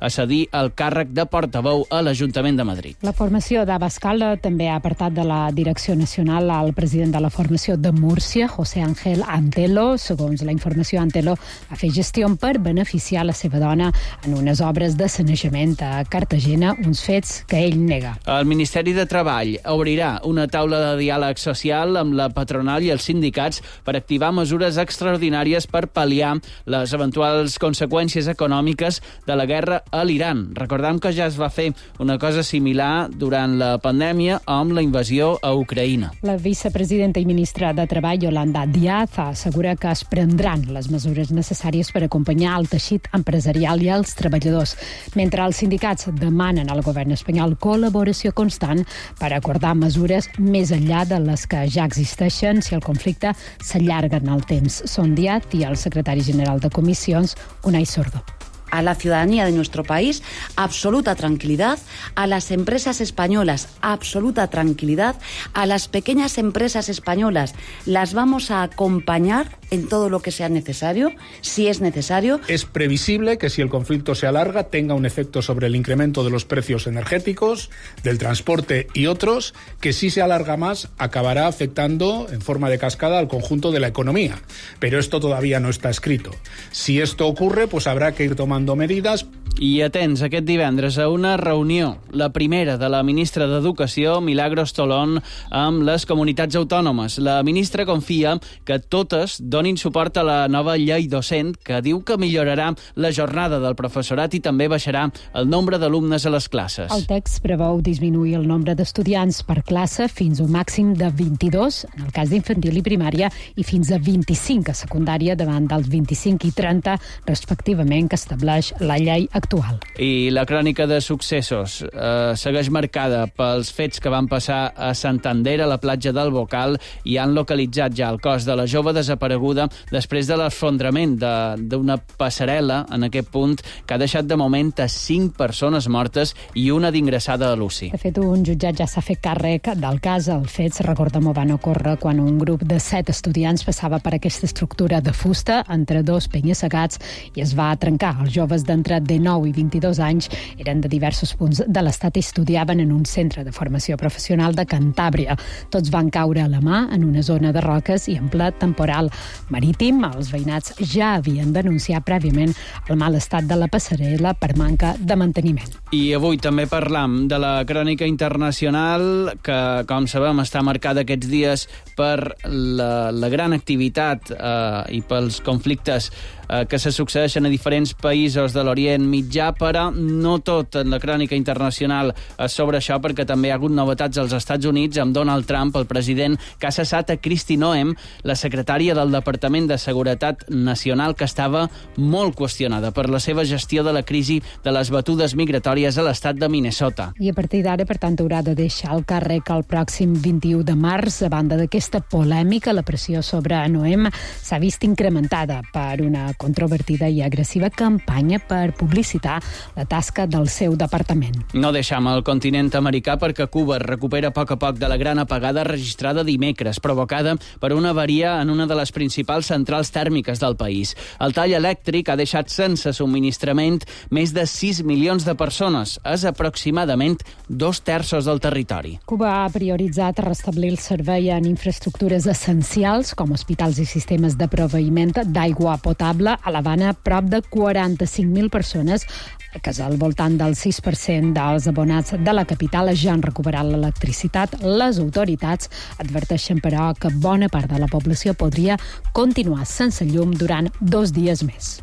a cedir el càrrec de portaveu a l'Ajuntament de Madrid. La formació d'Abascal també ha apartat de la direcció nacional al president de la formació de Múrcia, José Ángel Antelo. Segons la informació, Antelo va fer gestió per beneficiar la seva dona en unes obres de sanejament a Cartagena, uns fets que ell nega. El Ministeri de Treball obrirà una taula de diàleg social amb la patronal i els sindicats per activar mesures extraordinàries per pal·liar les eventuals conseqüències econòmiques de la guerra a l'Iran. Recordem que ja es va fer una cosa similar durant la pandèmia amb la invasió a Ucraïna. La vicepresidenta i ministra de Treball, Yolanda Díaz, assegura que es prendran les mesures necessàries per acompanyar el teixit empresarial i els treballadors, mentre els sindicats demanen al govern espanyol col·laboració constant per acordar mesures més enllà de les que ja existeixen si el conflicte s'allarga en el temps. Són Díaz i el secretari general de Comissions, Unai Sordo. A la ciudadanía de nuestro país, absoluta tranquilidad, a las empresas españolas, absoluta tranquilidad, a las pequeñas empresas españolas, las vamos a acompañar en todo lo que sea necesario, si es necesario. Es previsible que si el conflicto se alarga tenga un efecto sobre el incremento de los precios energéticos, del transporte y otros, que si se alarga más acabará afectando en forma de cascada al conjunto de la economía. Pero esto todavía no está escrito. Si esto ocurre, pues habrá que ir tomando medidas. I atents aquest divendres a una reunió, la primera de la ministra d'Educació, Milagros Tolón, amb les comunitats autònomes. La ministra confia que totes donin suport a la nova llei docent que diu que millorarà la jornada del professorat i també baixarà el nombre d'alumnes a les classes. El text preveu disminuir el nombre d'estudiants per classe fins a un màxim de vint-i-dos, en el cas d'infantil i primària, i fins a vint-i-cinc a secundària davant dels vint-i-cinc i trenta, respectivament, que estableix la llei actual. I la crònica de successos eh, segueix marcada pels fets que van passar a Santander, a la platja del Bocal, i han localitzat ja el cos de la jove desapareguda després de l'esfondrament d'una passarel·la en aquest punt que ha deixat de moment a cinc persones mortes i una d'ingressada a l'U C I. De fet, un jutjat ja s'ha fet càrrec del cas. Els fets, recordem, van ocórrer quan un grup de set estudiants passava per aquesta estructura de fusta entre dos penya-segats i es va trencar. Els joves d'entre dinou i vint-i-dos anys eren de diversos punts de l'estat i estudiaven en un centre de formació professional de Cantàbria. Tots van caure a la mà en una zona de roques i en ple temporal marítim. Els veïnats ja havien denunciat prèviament el mal estat de la passarel·la per manca de manteniment. I avui també parlam de la crònica internacional que, com sabem, està marcada aquests dies per la, la gran activitat eh, i pels conflictes eh, que se succeeixen a diferents països de l'Orient Mitjà, però no tot en la crònica internacional sobre això, perquè també hi ha hagut novetats als Estats Units amb Donald Trump, el president, que ha cessat a Kristi Noem, la secretària del Departament de Seguretat Nacional, que estava molt qüestionada per la seva gestió de la crisi de les batudes migratòries a l'estat de Minnesota. I a partir d'ara, per tant, haurà de deixar el càrrec el pròxim vint-i-u de març. A banda d'aquesta polèmica, la pressió sobre Noem s'ha vist incrementada per una controvertida i agressiva campanya per publicitar la tasca del seu departament. No deixam el continent americà perquè Cuba recupera a poc a poc de la gran apagada registrada dimecres, provocada per una avaria en una de les principals centrals tèrmiques del país. El tall elèctric ha deixat sense subministrament més de sis milions de persones. És aproximadament dos terços del territori. Cuba ha prioritzat restablir el servei en infraestructures essencials com hospitals i sistemes de proveïment d'aigua potable. A l'Havana, prop de quaranta-cinc mil persones, que és al voltant del sis per cent dels abonats de la capital, ja han recuperat l'electricitat. Les autoritats adverteixen, però, que bona part de la població podria continuar sense llum durant dos dies més.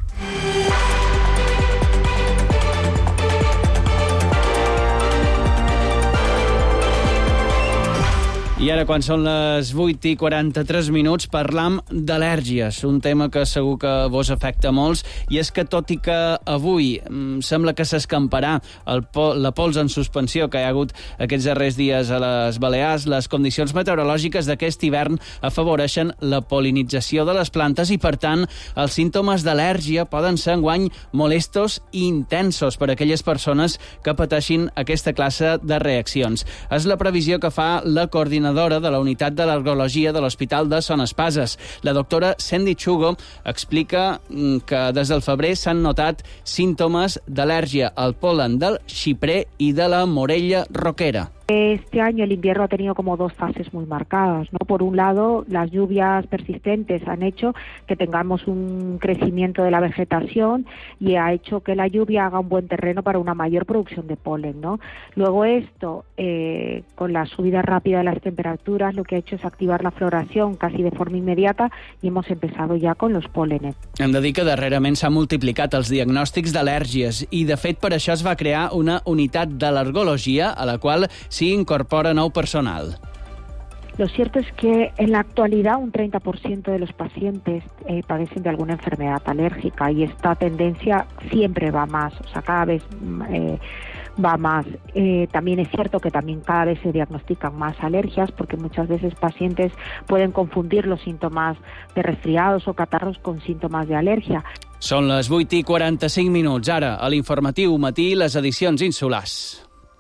I ara, quan són les vuit i quaranta-tres minuts, parlam d'al·lèrgies, un tema que segur que vos afecta molts, i és que tot i que avui mm, sembla que s'escamparà el pol, la pols en suspensió que hi ha hagut aquests darrers dies a les Balears, les condicions meteorològiques d'aquest hivern afavoreixen la pol·linització de les plantes i, per tant, els símptomes d'al·lèrgia poden ser enguany molestos i intensos per a aquelles persones que pateixin aquesta classe de reaccions. És la previsió que fa la coordinadora coordinadora de la unitat d'al·lergologia de l'Hospital de Son Espases. La doctora Sandy Chugo explica que des del febrer s'han notat símptomes d'al·lèrgia al pol·len del xiprer i de la morella roquera. Este año el invierno ha tenido como dos fases muy marcadas, ¿no? Por un lado, las lluvias persistentes han hecho que tengamos un crecimiento de la vegetación y ha hecho que la lluvia haga un buen terreno para una mayor producción de polen, ¿no? Luego esto, eh, con la subida rápida de las temperaturas, lo que ha hecho es activar la floración casi de forma inmediata y hemos empezado ya con los pólenes. Hem de dir que darrerament s'han multiplicat els diagnòstics d'al·lèrgies i, de fet, per això es va crear una unitat d'al·lergologia a la qual s'hi incorpora nou personal. Lo cierto es que en la actualidad un treinta por ciento de los pacientes eh, padecen de alguna enfermedad alérgica y esta tendencia siempre va más, o sea, cada vez eh, va más. Eh, también es cierto que también cada vez se diagnostican más alergias porque muchas veces pacientes pueden confundir los síntomas de resfriados o catarros con síntomas de alergia. Són les vuit i quaranta-cinc minuts. Ara, a l'informatiu matí, les edicions insulars.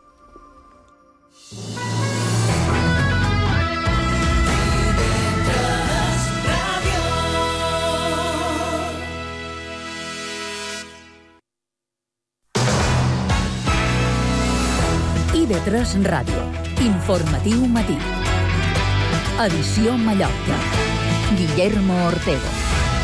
I V tres Ràdio. Informatiu matí. Edició Mallorca. Guillermo Ortego.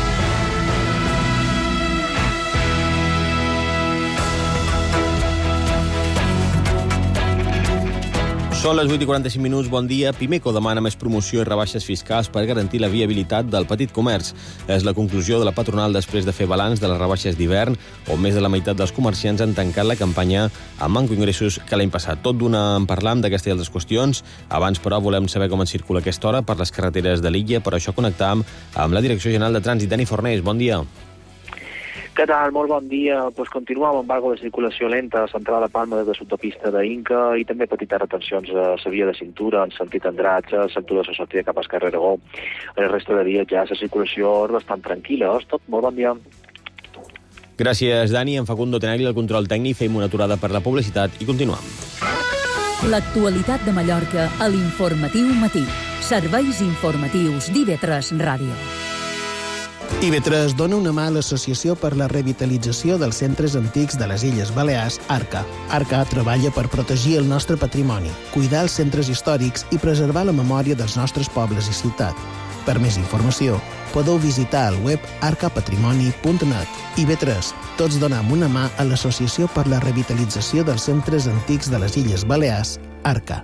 Són les vuit i quaranta-cinc minuts, bon dia. Pimeko demana més promoció i rebaixes fiscals per garantir la viabilitat del petit comerç. És la conclusió de la patronal després de fer balanç de les rebaixes d'hivern, on més de la meitat dels comerciants han tancat la campanya amb manco ingressos que l'any passat. Tot d'una en parlam d'aquestes i altres qüestions. Abans, però, volem saber com en circula aquesta hora per les carreteres de l'illa. Per això connectam amb la Direcció General de Trànsit. Dani Fornés, bon dia. Què tal? Molt bon dia. Pues continuem amb embargo de circulació lenta a l'entrada de Palma de l'autopista d'Inca i també petites retencions a la via de cintura en sentit Andratx, al sector de la sortida cap a Esquerra Aragó. El resta de dies ja la circulació és bastant tranquil·la. És tot. Molt bon dia. Gràcies, Dani. En Facundo Tenagli, el control tècnic. Fem una aturada per la publicitat i continuem. L'actualitat de Mallorca a l'Informatiu Matí. Serveis informatius d'I V tres Ràdio. I V tres dona una mà a l'Associació per la Revitalització dels Centres Antics de les Illes Balears, ARCA. ARCA treballa per protegir el nostre patrimoni, cuidar els centres històrics i preservar la memòria dels nostres pobles i ciutat. Per més informació, podeu visitar el web arca patrimoni punt net. I V tres, tots donem una mà a l'Associació per la Revitalització dels Centres Antics de les Illes Balears, ARCA.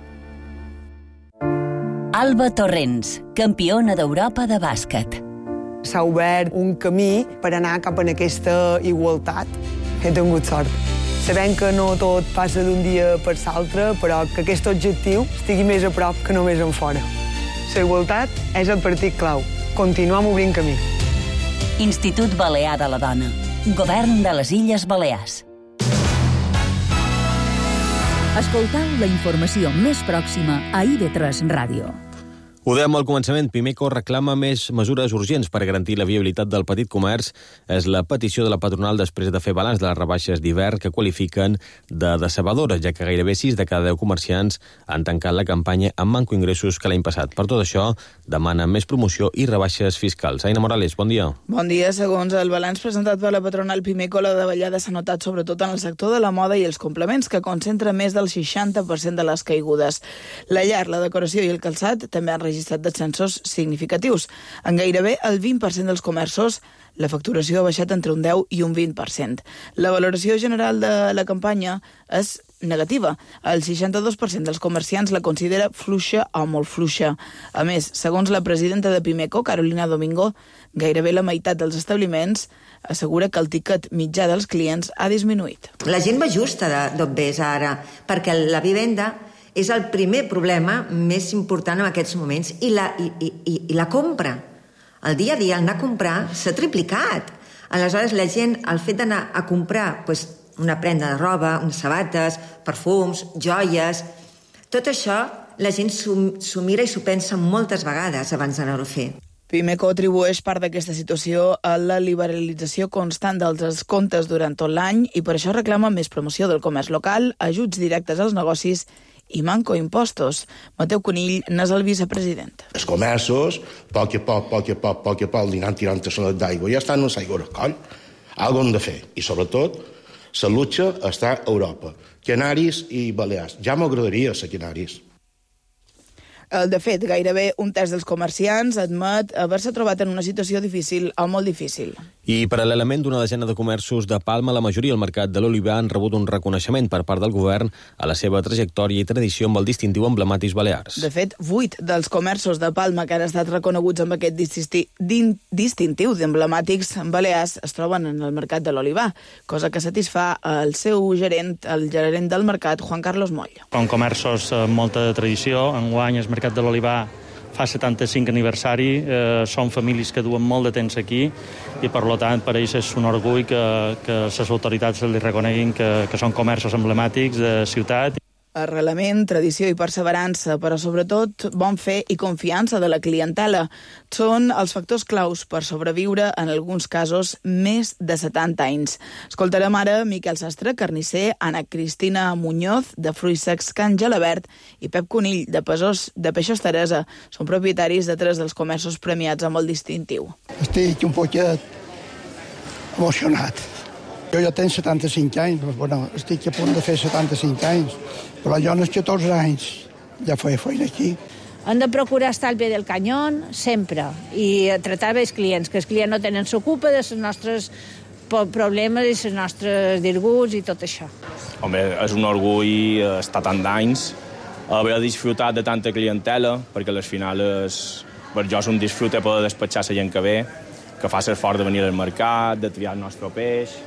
Alba Torrents, campiona d'Europa de bàsquet. S'ha obert un camí per anar cap a aquesta igualtat. He tingut sort. Sabem que no tot passa d'un dia per l'altre, però que aquest objectiu estigui més a prop que només en fora. La igualtat és el partit clau. Continuem obrint camí. Institut Balear de la Dona. Govern de les Illes Balears. Escoltau la informació més pròxima a I V tres Ràdio. Ho dèiem al començament, Pimeko reclama més mesures urgents per garantir la viabilitat del petit comerç. És la petició de la patronal després de fer balanç de les rebaixes d'hivern que qualifiquen de decebedores, ja que gairebé sis de cada deu comerciants han tancat la campanya amb manco ingressos que l'any passat. Per tot això, demanen més promoció i rebaixes fiscals. Aina Morales, bon dia. Bon dia. Segons el balanç presentat per la patronal Pimeko, la davallada s'ha notat sobretot en el sector de la moda i els complements, que concentra més del seixanta per cent de les caigudes. La llar, la decoració i el calçat també han registrat registrat descensos significatius. En gairebé el vint per cent dels comerços la facturació ha baixat entre un deu i un vint per cent. La valoració general de la campanya és negativa. El seixanta-dos per cent dels comerciants la considera fluixa o molt fluixa. A més, segons la presidenta de Pimeko, Carolina Domingo, gairebé la meitat dels establiments assegura que el tiquet mitjà dels clients ha disminuït. La gent va justa d'on ves ara, perquè la vivenda és el primer problema més important en aquests moments, i la, i, i, i la compra. El dia a dia, el anar a comprar, s'ha triplicat. Aleshores, la gent, el fet d'anar a comprar pues, una prenda de roba, unes sabates, perfums, joies, tot això, la gent s'ho mira i s'ho pensa moltes vegades abans d'anar-ho a fer. Pimeko atribueix part d'aquesta situació a la liberalització constant dels descomptes durant tot l'any i per això reclama més promoció del comerç local, ajuts directes als negocis i Manco Impostos. Mateu Conill n'és el vicepresident. Els comerços, a poc a poc, a poc a poc, a poc a poc, li anan tirant a salat d'aigua. Ja estan en l'aigua de coll. Algo hem de fer. I sobretot, la lucha està a Europa. Canaris i Balears. Ja m'agradaria ser Canaris. De fet, gairebé un terç dels comerciants admet haver-se trobat en una situació difícil o molt difícil. I paral·lelament d'una desena de comerços de Palma, la majoria del mercat de l'Olivar han rebut un reconeixement per part del govern a la seva trajectòria i tradició amb el distintiu emblemàtics balears. De fet, vuit dels comerços de Palma que han estat reconeguts amb aquest distintiu d'emblemàtics balears es troben en el mercat de l'Olivar, cosa que satisfà el seu gerent, el gerent del mercat, Juan Carlos Moll. Són comerços amb molta tradició. Enguany el mercat de l'Olivar fa setanta-cinc aniversari, eh, són famílies que duen molt de temps aquí i per tant per ells és un orgull que, que les autoritats li reconeguin que, que són comerços emblemàtics de ciutat. Arrelament, tradició i perseverança, però sobretot bon fer i confiança de la clientela. Són els factors claus per sobreviure, en alguns casos, més de setanta anys. Escoltarem ara Miquel Sastre, carnisser, Anna Cristina Muñoz, de Fruits Secs Can Gelabert, i Pep Conill, de, Pesós, de Peixos Teresa. Són propietaris de tres dels comerços premiats amb el distintiu. Estic un poquet emocionat. Jo ja tenc setanta-cinc anys, doncs, bueno, estic a punt de fer setanta-cinc anys, però jo als catorze anys ja feia feina aquí. Hem de procurar estar al pie del canyón, sempre, i tractar bé els clients, que els clients no tenen s'ocupa dels nostres problemes i els nostres disgusts i tot això. Home, és un orgull estar tant d'anys, haver disfrutat de tanta clientela, perquè al final és, per jo és un disfrute poder despatxar la gent que ve, que fa l'esforç de venir al mercat, de triar el nostre peix,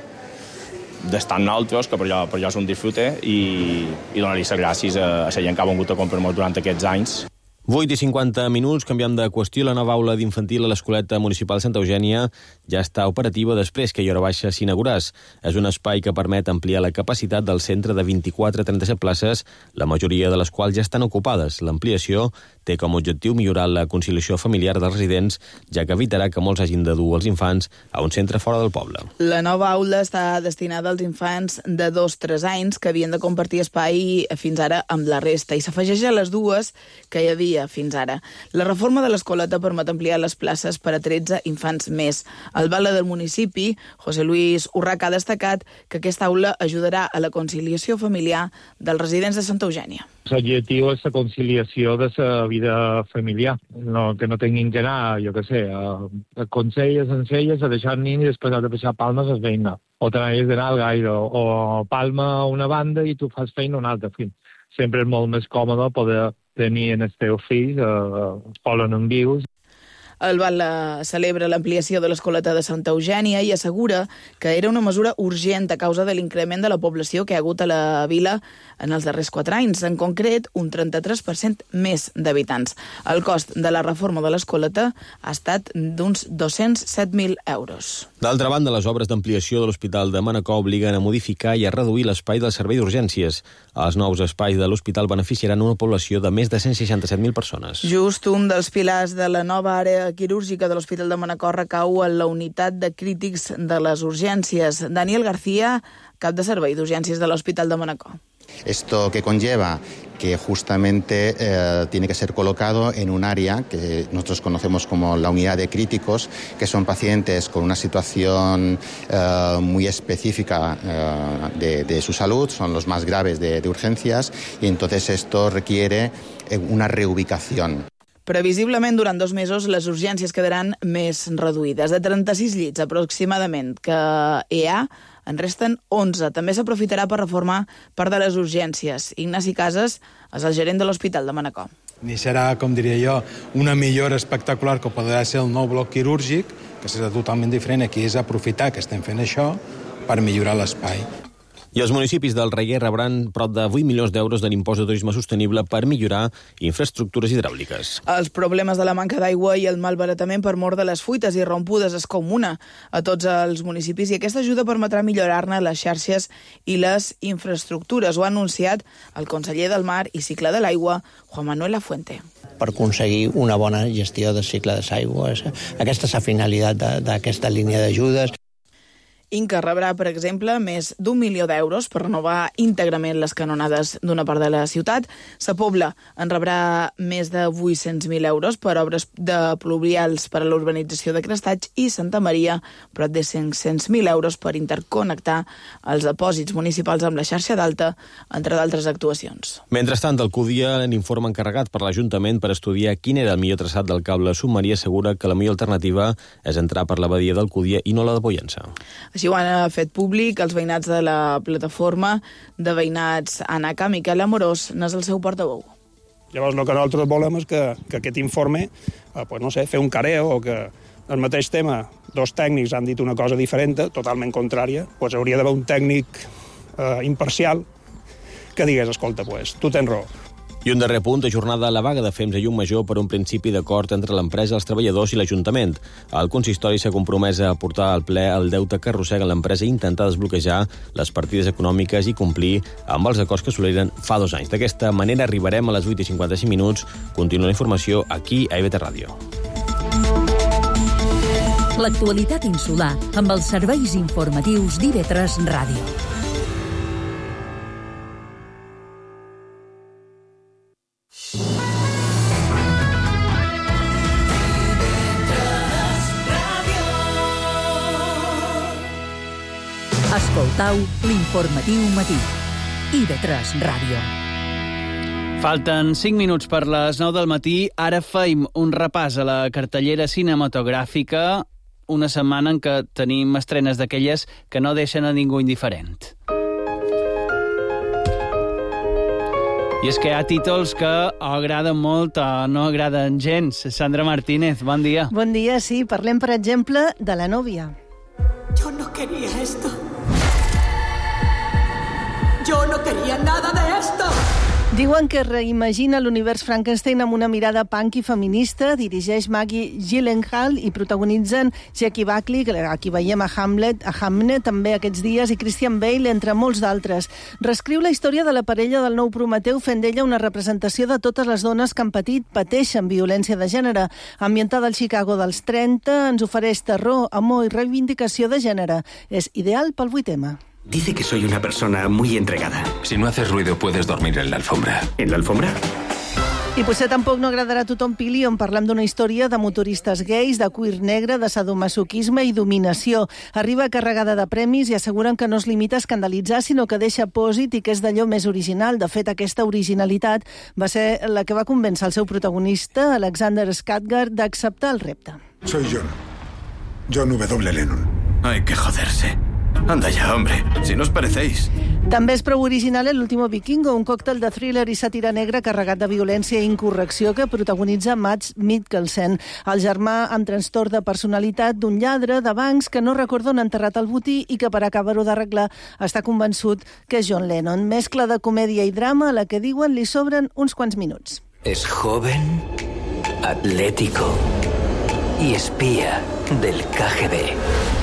d'estar amb nosaltres, que per jo, per jo és un disfrute, i, i donar-li les gràcies a, a la gent que ha vingut a comprar-nos durant aquests anys. vuit i cinquanta minuts, canviam de qüestió. La nova aula d'infantil a l'Escoleta Municipal de Santa Eugènia ja està operativa després que a hora baixa s'inauguràs. És un espai que permet ampliar la capacitat del centre de vint-i-quatre a trenta-set places, la majoria de les quals ja estan ocupades. L'ampliació té com a objectiu millorar la conciliació familiar dels residents, ja que evitarà que molts hagin de dur els infants a un centre fora del poble. La nova aula està destinada als infants de dos a tres anys que havien de compartir espai fins ara amb la resta i s'afegeix a les dues que hi havia fins ara. La reforma de l'escoleta permet ampliar les places per a tretze infants més. El batlle del municipi, José Luis Urraca, ha destacat que aquesta aula ajudarà a la conciliació familiar dels residents de Santa Eugènia. L'objectiu és la conciliació de la vida familiar, no, que no tinguin que anar, jo què sé, a, a Conselles, a Encelles, a deixar el nin i després ha de deixar Palma a feina. O t'anaves d'anar al Gaire, o Palma a una banda i tu fas feina a una altra. Sempre és molt més còmode poder tenir en els teus fills eh, polen en vius. El batlle celebra l'ampliació de l'escoleta de Santa Eugènia i assegura que era una mesura urgent a causa de l'increment de la població que hi ha hagut a la vila en els darrers quatre anys, en concret un trenta-tres per cent més d'habitants. El cost de la reforma de l'escoleta ha estat d'uns dos-cents set mil euros. D'altra banda, les obres d'ampliació de l'Hospital de Manacor obliguen a modificar i a reduir l'espai del servei d'urgències. Els nous espais de l'hospital beneficiaran una població de més de cent seixanta-set mil persones. Just un dels pilars de la nova àrea quirúrgica de l'Hospital de Manacor recau en la unitat de crítics de les urgències. Daniel García, cap de servei d'urgències de l'Hospital de Manacor. Esto que conlleva que justamente eh, tiene que ser colocado en un área que nosotros conocemos como la unidad de críticos, que son pacientes con una situación eh, muy específica eh, de, de su salud, son los más graves de, de urgencias, y entonces esto requiere una reubicación. Previsiblement, durant dos mesos, les urgències quedaran més reduïdes. De trenta-sis llits, aproximadament, que hi ha, en resten onze. També s'aprofitarà per reformar part de les urgències. Ignasi Casas és el gerent de l'Hospital de Manacor. Ni serà, com diria jo, una millora espectacular que podrà ser el nou bloc quirúrgic, que serà totalment diferent. Aquí és aprofitar que estem fent això per millorar l'espai. I els municipis del Reguer rebran prop de vuit milions d'euros de l'impost de turisme sostenible per millorar infraestructures hidràuliques. Els problemes de la manca d'aigua i el malbaratament per mort de les fuites i rompudes és comuna a tots els municipis i aquesta ajuda permetrà millorar-ne les xarxes i les infraestructures. Ho ha anunciat el conseller del Mar i Cicle de l'Aigua, Juan Manuel Lafuente. Per aconseguir una bona gestió del cicle de l'aigua. Aquesta és la finalitat d'aquesta línia d'ajudes. Inca rebrà, per exemple, més d'un milió d'euros per renovar íntegrament les canonades d'una part de la ciutat. Sa Pobla en rebrà més de vuit-cents mil euros per obres de pluvials per a l'urbanització de Crestach i Santa Maria prop de cinc-cents mil euros per interconnectar els depòsits municipals amb la xarxa d'alta, entre d'altres actuacions. Mentrestant, Alcúdia, l'informe encarregat per l'Ajuntament per estudiar quin era el millor traçat del cable submarí, assegura que la millor alternativa és entrar per la badia d'Alcúdia i no la de Pollença. Així ho han fet públic els veïnats de la plataforma de veïnats ANACA. Miquel Amorós n'és el seu portaveu. Llavors, el que nosaltres volem és que, que aquest informe, eh, pues, no sé, fer un careo o que el mateix tema, dos tècnics han dit una cosa diferent, totalment contrària, pues, hauria d'haver un tècnic eh, imparcial que digués, escolta, pues, tu tens raó. I un darrer punt, ajornada la vaga de Fems a Llumajor per un principi d'acord entre l'empresa, els treballadors i l'Ajuntament. El consistori s'ha compromès a portar al ple el deute que arrossega l'empresa i intentar desbloquejar les partides econòmiques i complir amb els acords que assoliren fa dos anys. D'aquesta manera arribarem a les vuit i cinquanta-cinc minuts. Continua la informació aquí a I V T Ràdio. L'actualitat insular amb els serveis informatius d'I V tres Ràdio. Escoltau l'informatiu matí. I V tres Ràdio. Falten cinc minuts per les nou del matí. Ara feim un repàs a la cartellera cinematogràfica, una setmana en què tenim estrenes d'aquelles que no deixen a ningú indiferent. I és que hi ha títols que o agraden molt o no agraden gens. Sandra Martínez, bon dia. Bon dia, sí. Parlem, per exemple, de La novia. Yo no quería esto. Yo no quería nada de esto. Diuen que reimagina l'univers Frankenstein amb una mirada punk i feminista, dirigeix Maggie Gyllenhaal i protagonitzen Jackie Buckley, a qui veiem a Hamlet, a Hamnet també aquests dies, i Christian Bale, entre molts d'altres. Reescriu la història de la parella del nou Prometeu fent d'ella una representació de totes les dones que han patit, pateixen violència de gènere. Ambientada al Chicago dels trenta, ens ofereix terror, amor i reivindicació de gènere. És ideal pel vuit eme. Dice que soy una persona muy entregada. Si no haces ruido, puedes dormir en la alfombra. ¿En la alfombra? I potser tampoc no agradarà a tothom Pili, on parlem d'una història de motoristes gais, de cuir negre, de sadomasoquisme i dominació. Arriba carregada de premis i asseguren que no es limita a escandalitzar, sinó que deixa pòsit i que és d'allò més original. De fet, aquesta originalitat va ser la que va convèncer el seu protagonista, Alexander Skarsgård, d'acceptar el repte. Soy John. John W. Lennon. Hay que joderse. Anda ya, hombre, si no os parecéis. També és prou original l'Último Vikingo, un còctel de thriller i sàtira negra carregat de violència i incorrecció que protagonitza Mads Mikkelsen, el germà amb trastorn de personalitat d'un lladre de bancs que no recorda on ha enterrat el botí i que per acabar-ho d'arreglar està convençut que és John Lennon. Mescla de comèdia i drama a la que diuen li sobren uns quants minuts. Es joven, atlético y espía del K G B.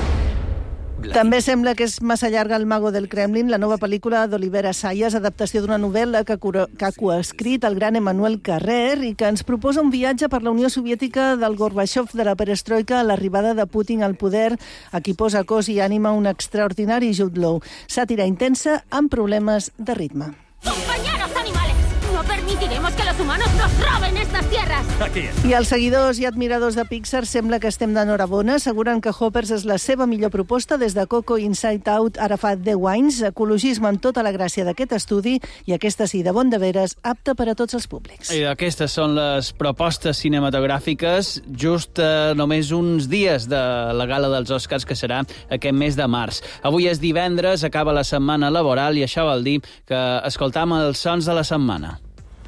També sembla que és massa llarga El mago del Kremlin, la nova pel·lícula d'Oliver Assayas, adaptació d'una novel·la que ha coescrit el gran Emmanuel Carrer i que ens proposa un viatge per la Unió Soviètica del Gorbachev de la perestroika a l'arribada de Putin al poder, a qui posa cos i ànima un extraordinari Jude Law. Sàtira intensa amb problemes de ritme. ¡Compañeros animales! ¡No permitiremos que los humanos nos roben estas tierras! Aquí es. I els seguidors i admiradors de Pixar sembla que estem d'enhorabona. Asseguren que Hoppers és la seva millor proposta des de Coco, Inside Out, ara fa deu anys. Ecologisme amb tota la gràcia d'aquest estudi i aquesta sí, de bon de veres, apta per a tots els públics. I aquestes són les propostes cinematogràfiques just eh, només uns dies de la gala dels Oscars, que serà aquest mes de març. Avui és divendres, acaba la setmana laboral i això vol dir que escoltam els sons de la setmana.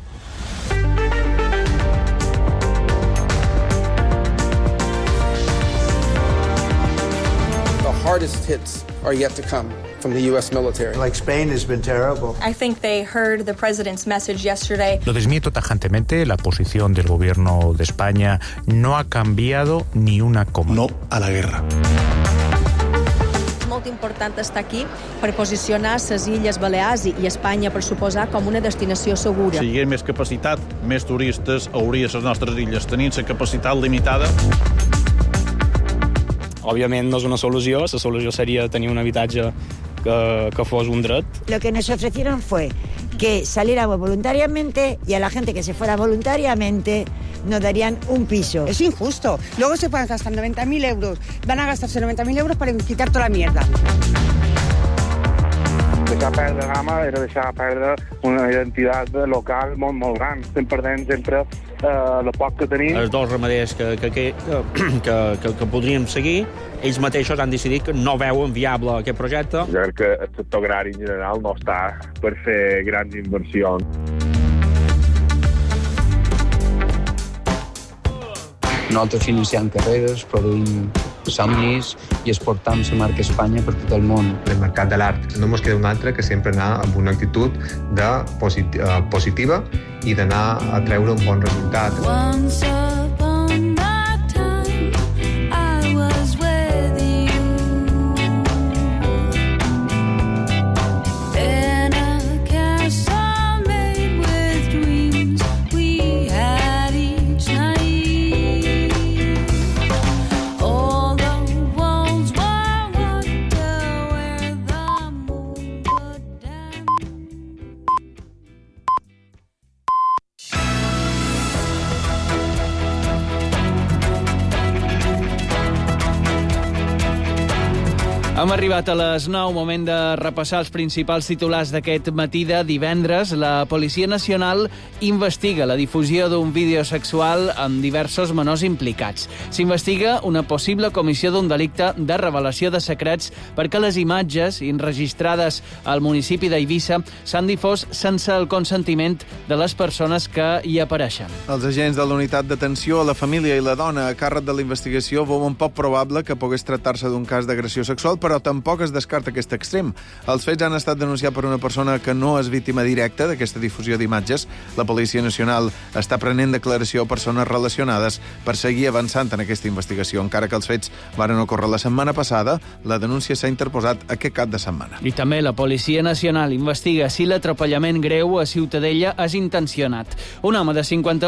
Hardest hits are yet to come from the U S military. Like Spain has been terrible. I think they heard the president's message yesterday. Lo desmiento tajantemente, la posición del gobierno de España no ha cambiado ni una coma. No a la guerra. Molt important estar aquí per posicionar les Illes Balears i Espanya, per suposar, com una destinació segura. Si hi hagués més capacitat, més turistes hauria les nostres illes. Tenint la capacitat limitada... òbviament no és una solució, la solució seria tenir un habitatge que, que fos un dret. Lo que nos ofrecieron fue que saliéramos voluntariamente y a la gente que se fuera voluntariamente nos darían un piso. Es injusto. Luego se pueden gastar noventa mil euros. Van a gastarse noventa mil euros para quitar toda la mierda. Deixar perdre Gama era deixar perdre una identitat local molt, molt gran. Estem perdent sempre eh, el poc que tenim. Els dos ramaders que, que, que, que, que, que podríem seguir, ells mateixos han decidit que no veuen viable aquest projecte. Jo crec que el sector agrari en general no està per fer grans inversions. Nosaltres financem carreres, produïm somnis i exportam la marca Espanya per tot el món. El mercat de l'art no ens queda un altre que sempre anar amb una actitud de posit positiva i d'anar a treure un bon resultat. Once upon a time, I was with you. In a castle made with dreams we had each night. Hem arribat a les nou, moment de repassar els principals titulars d'aquest matí de divendres. La Policia Nacional investiga la difusió d'un vídeo sexual amb diversos menors implicats. S'investiga una possible comissió d'un delicte de revelació de secrets perquè les imatges enregistrades al municipi d'Eivissa s'han difós sense el consentiment de les persones que hi apareixen. Els agents de la unitat d'atenció a la família i la dona a càrrec de la investigació veuen poc probable que pogués tractar-se d'un cas d'agressió sexual, però tampoc es descarta aquest extrem. Els fets han estat denunciats per una persona que no és víctima directa d'aquesta difusió d'imatges. La Policia Nacional està prenent declaració a persones relacionades per seguir avançant en aquesta investigació. Encara que els fets varen ocórrer la setmana passada, la denúncia s'ha interposat aquest cap de setmana. I també la Policia Nacional investiga si l'atropellament greu a Ciutadella és intencionat. Un home de cinquanta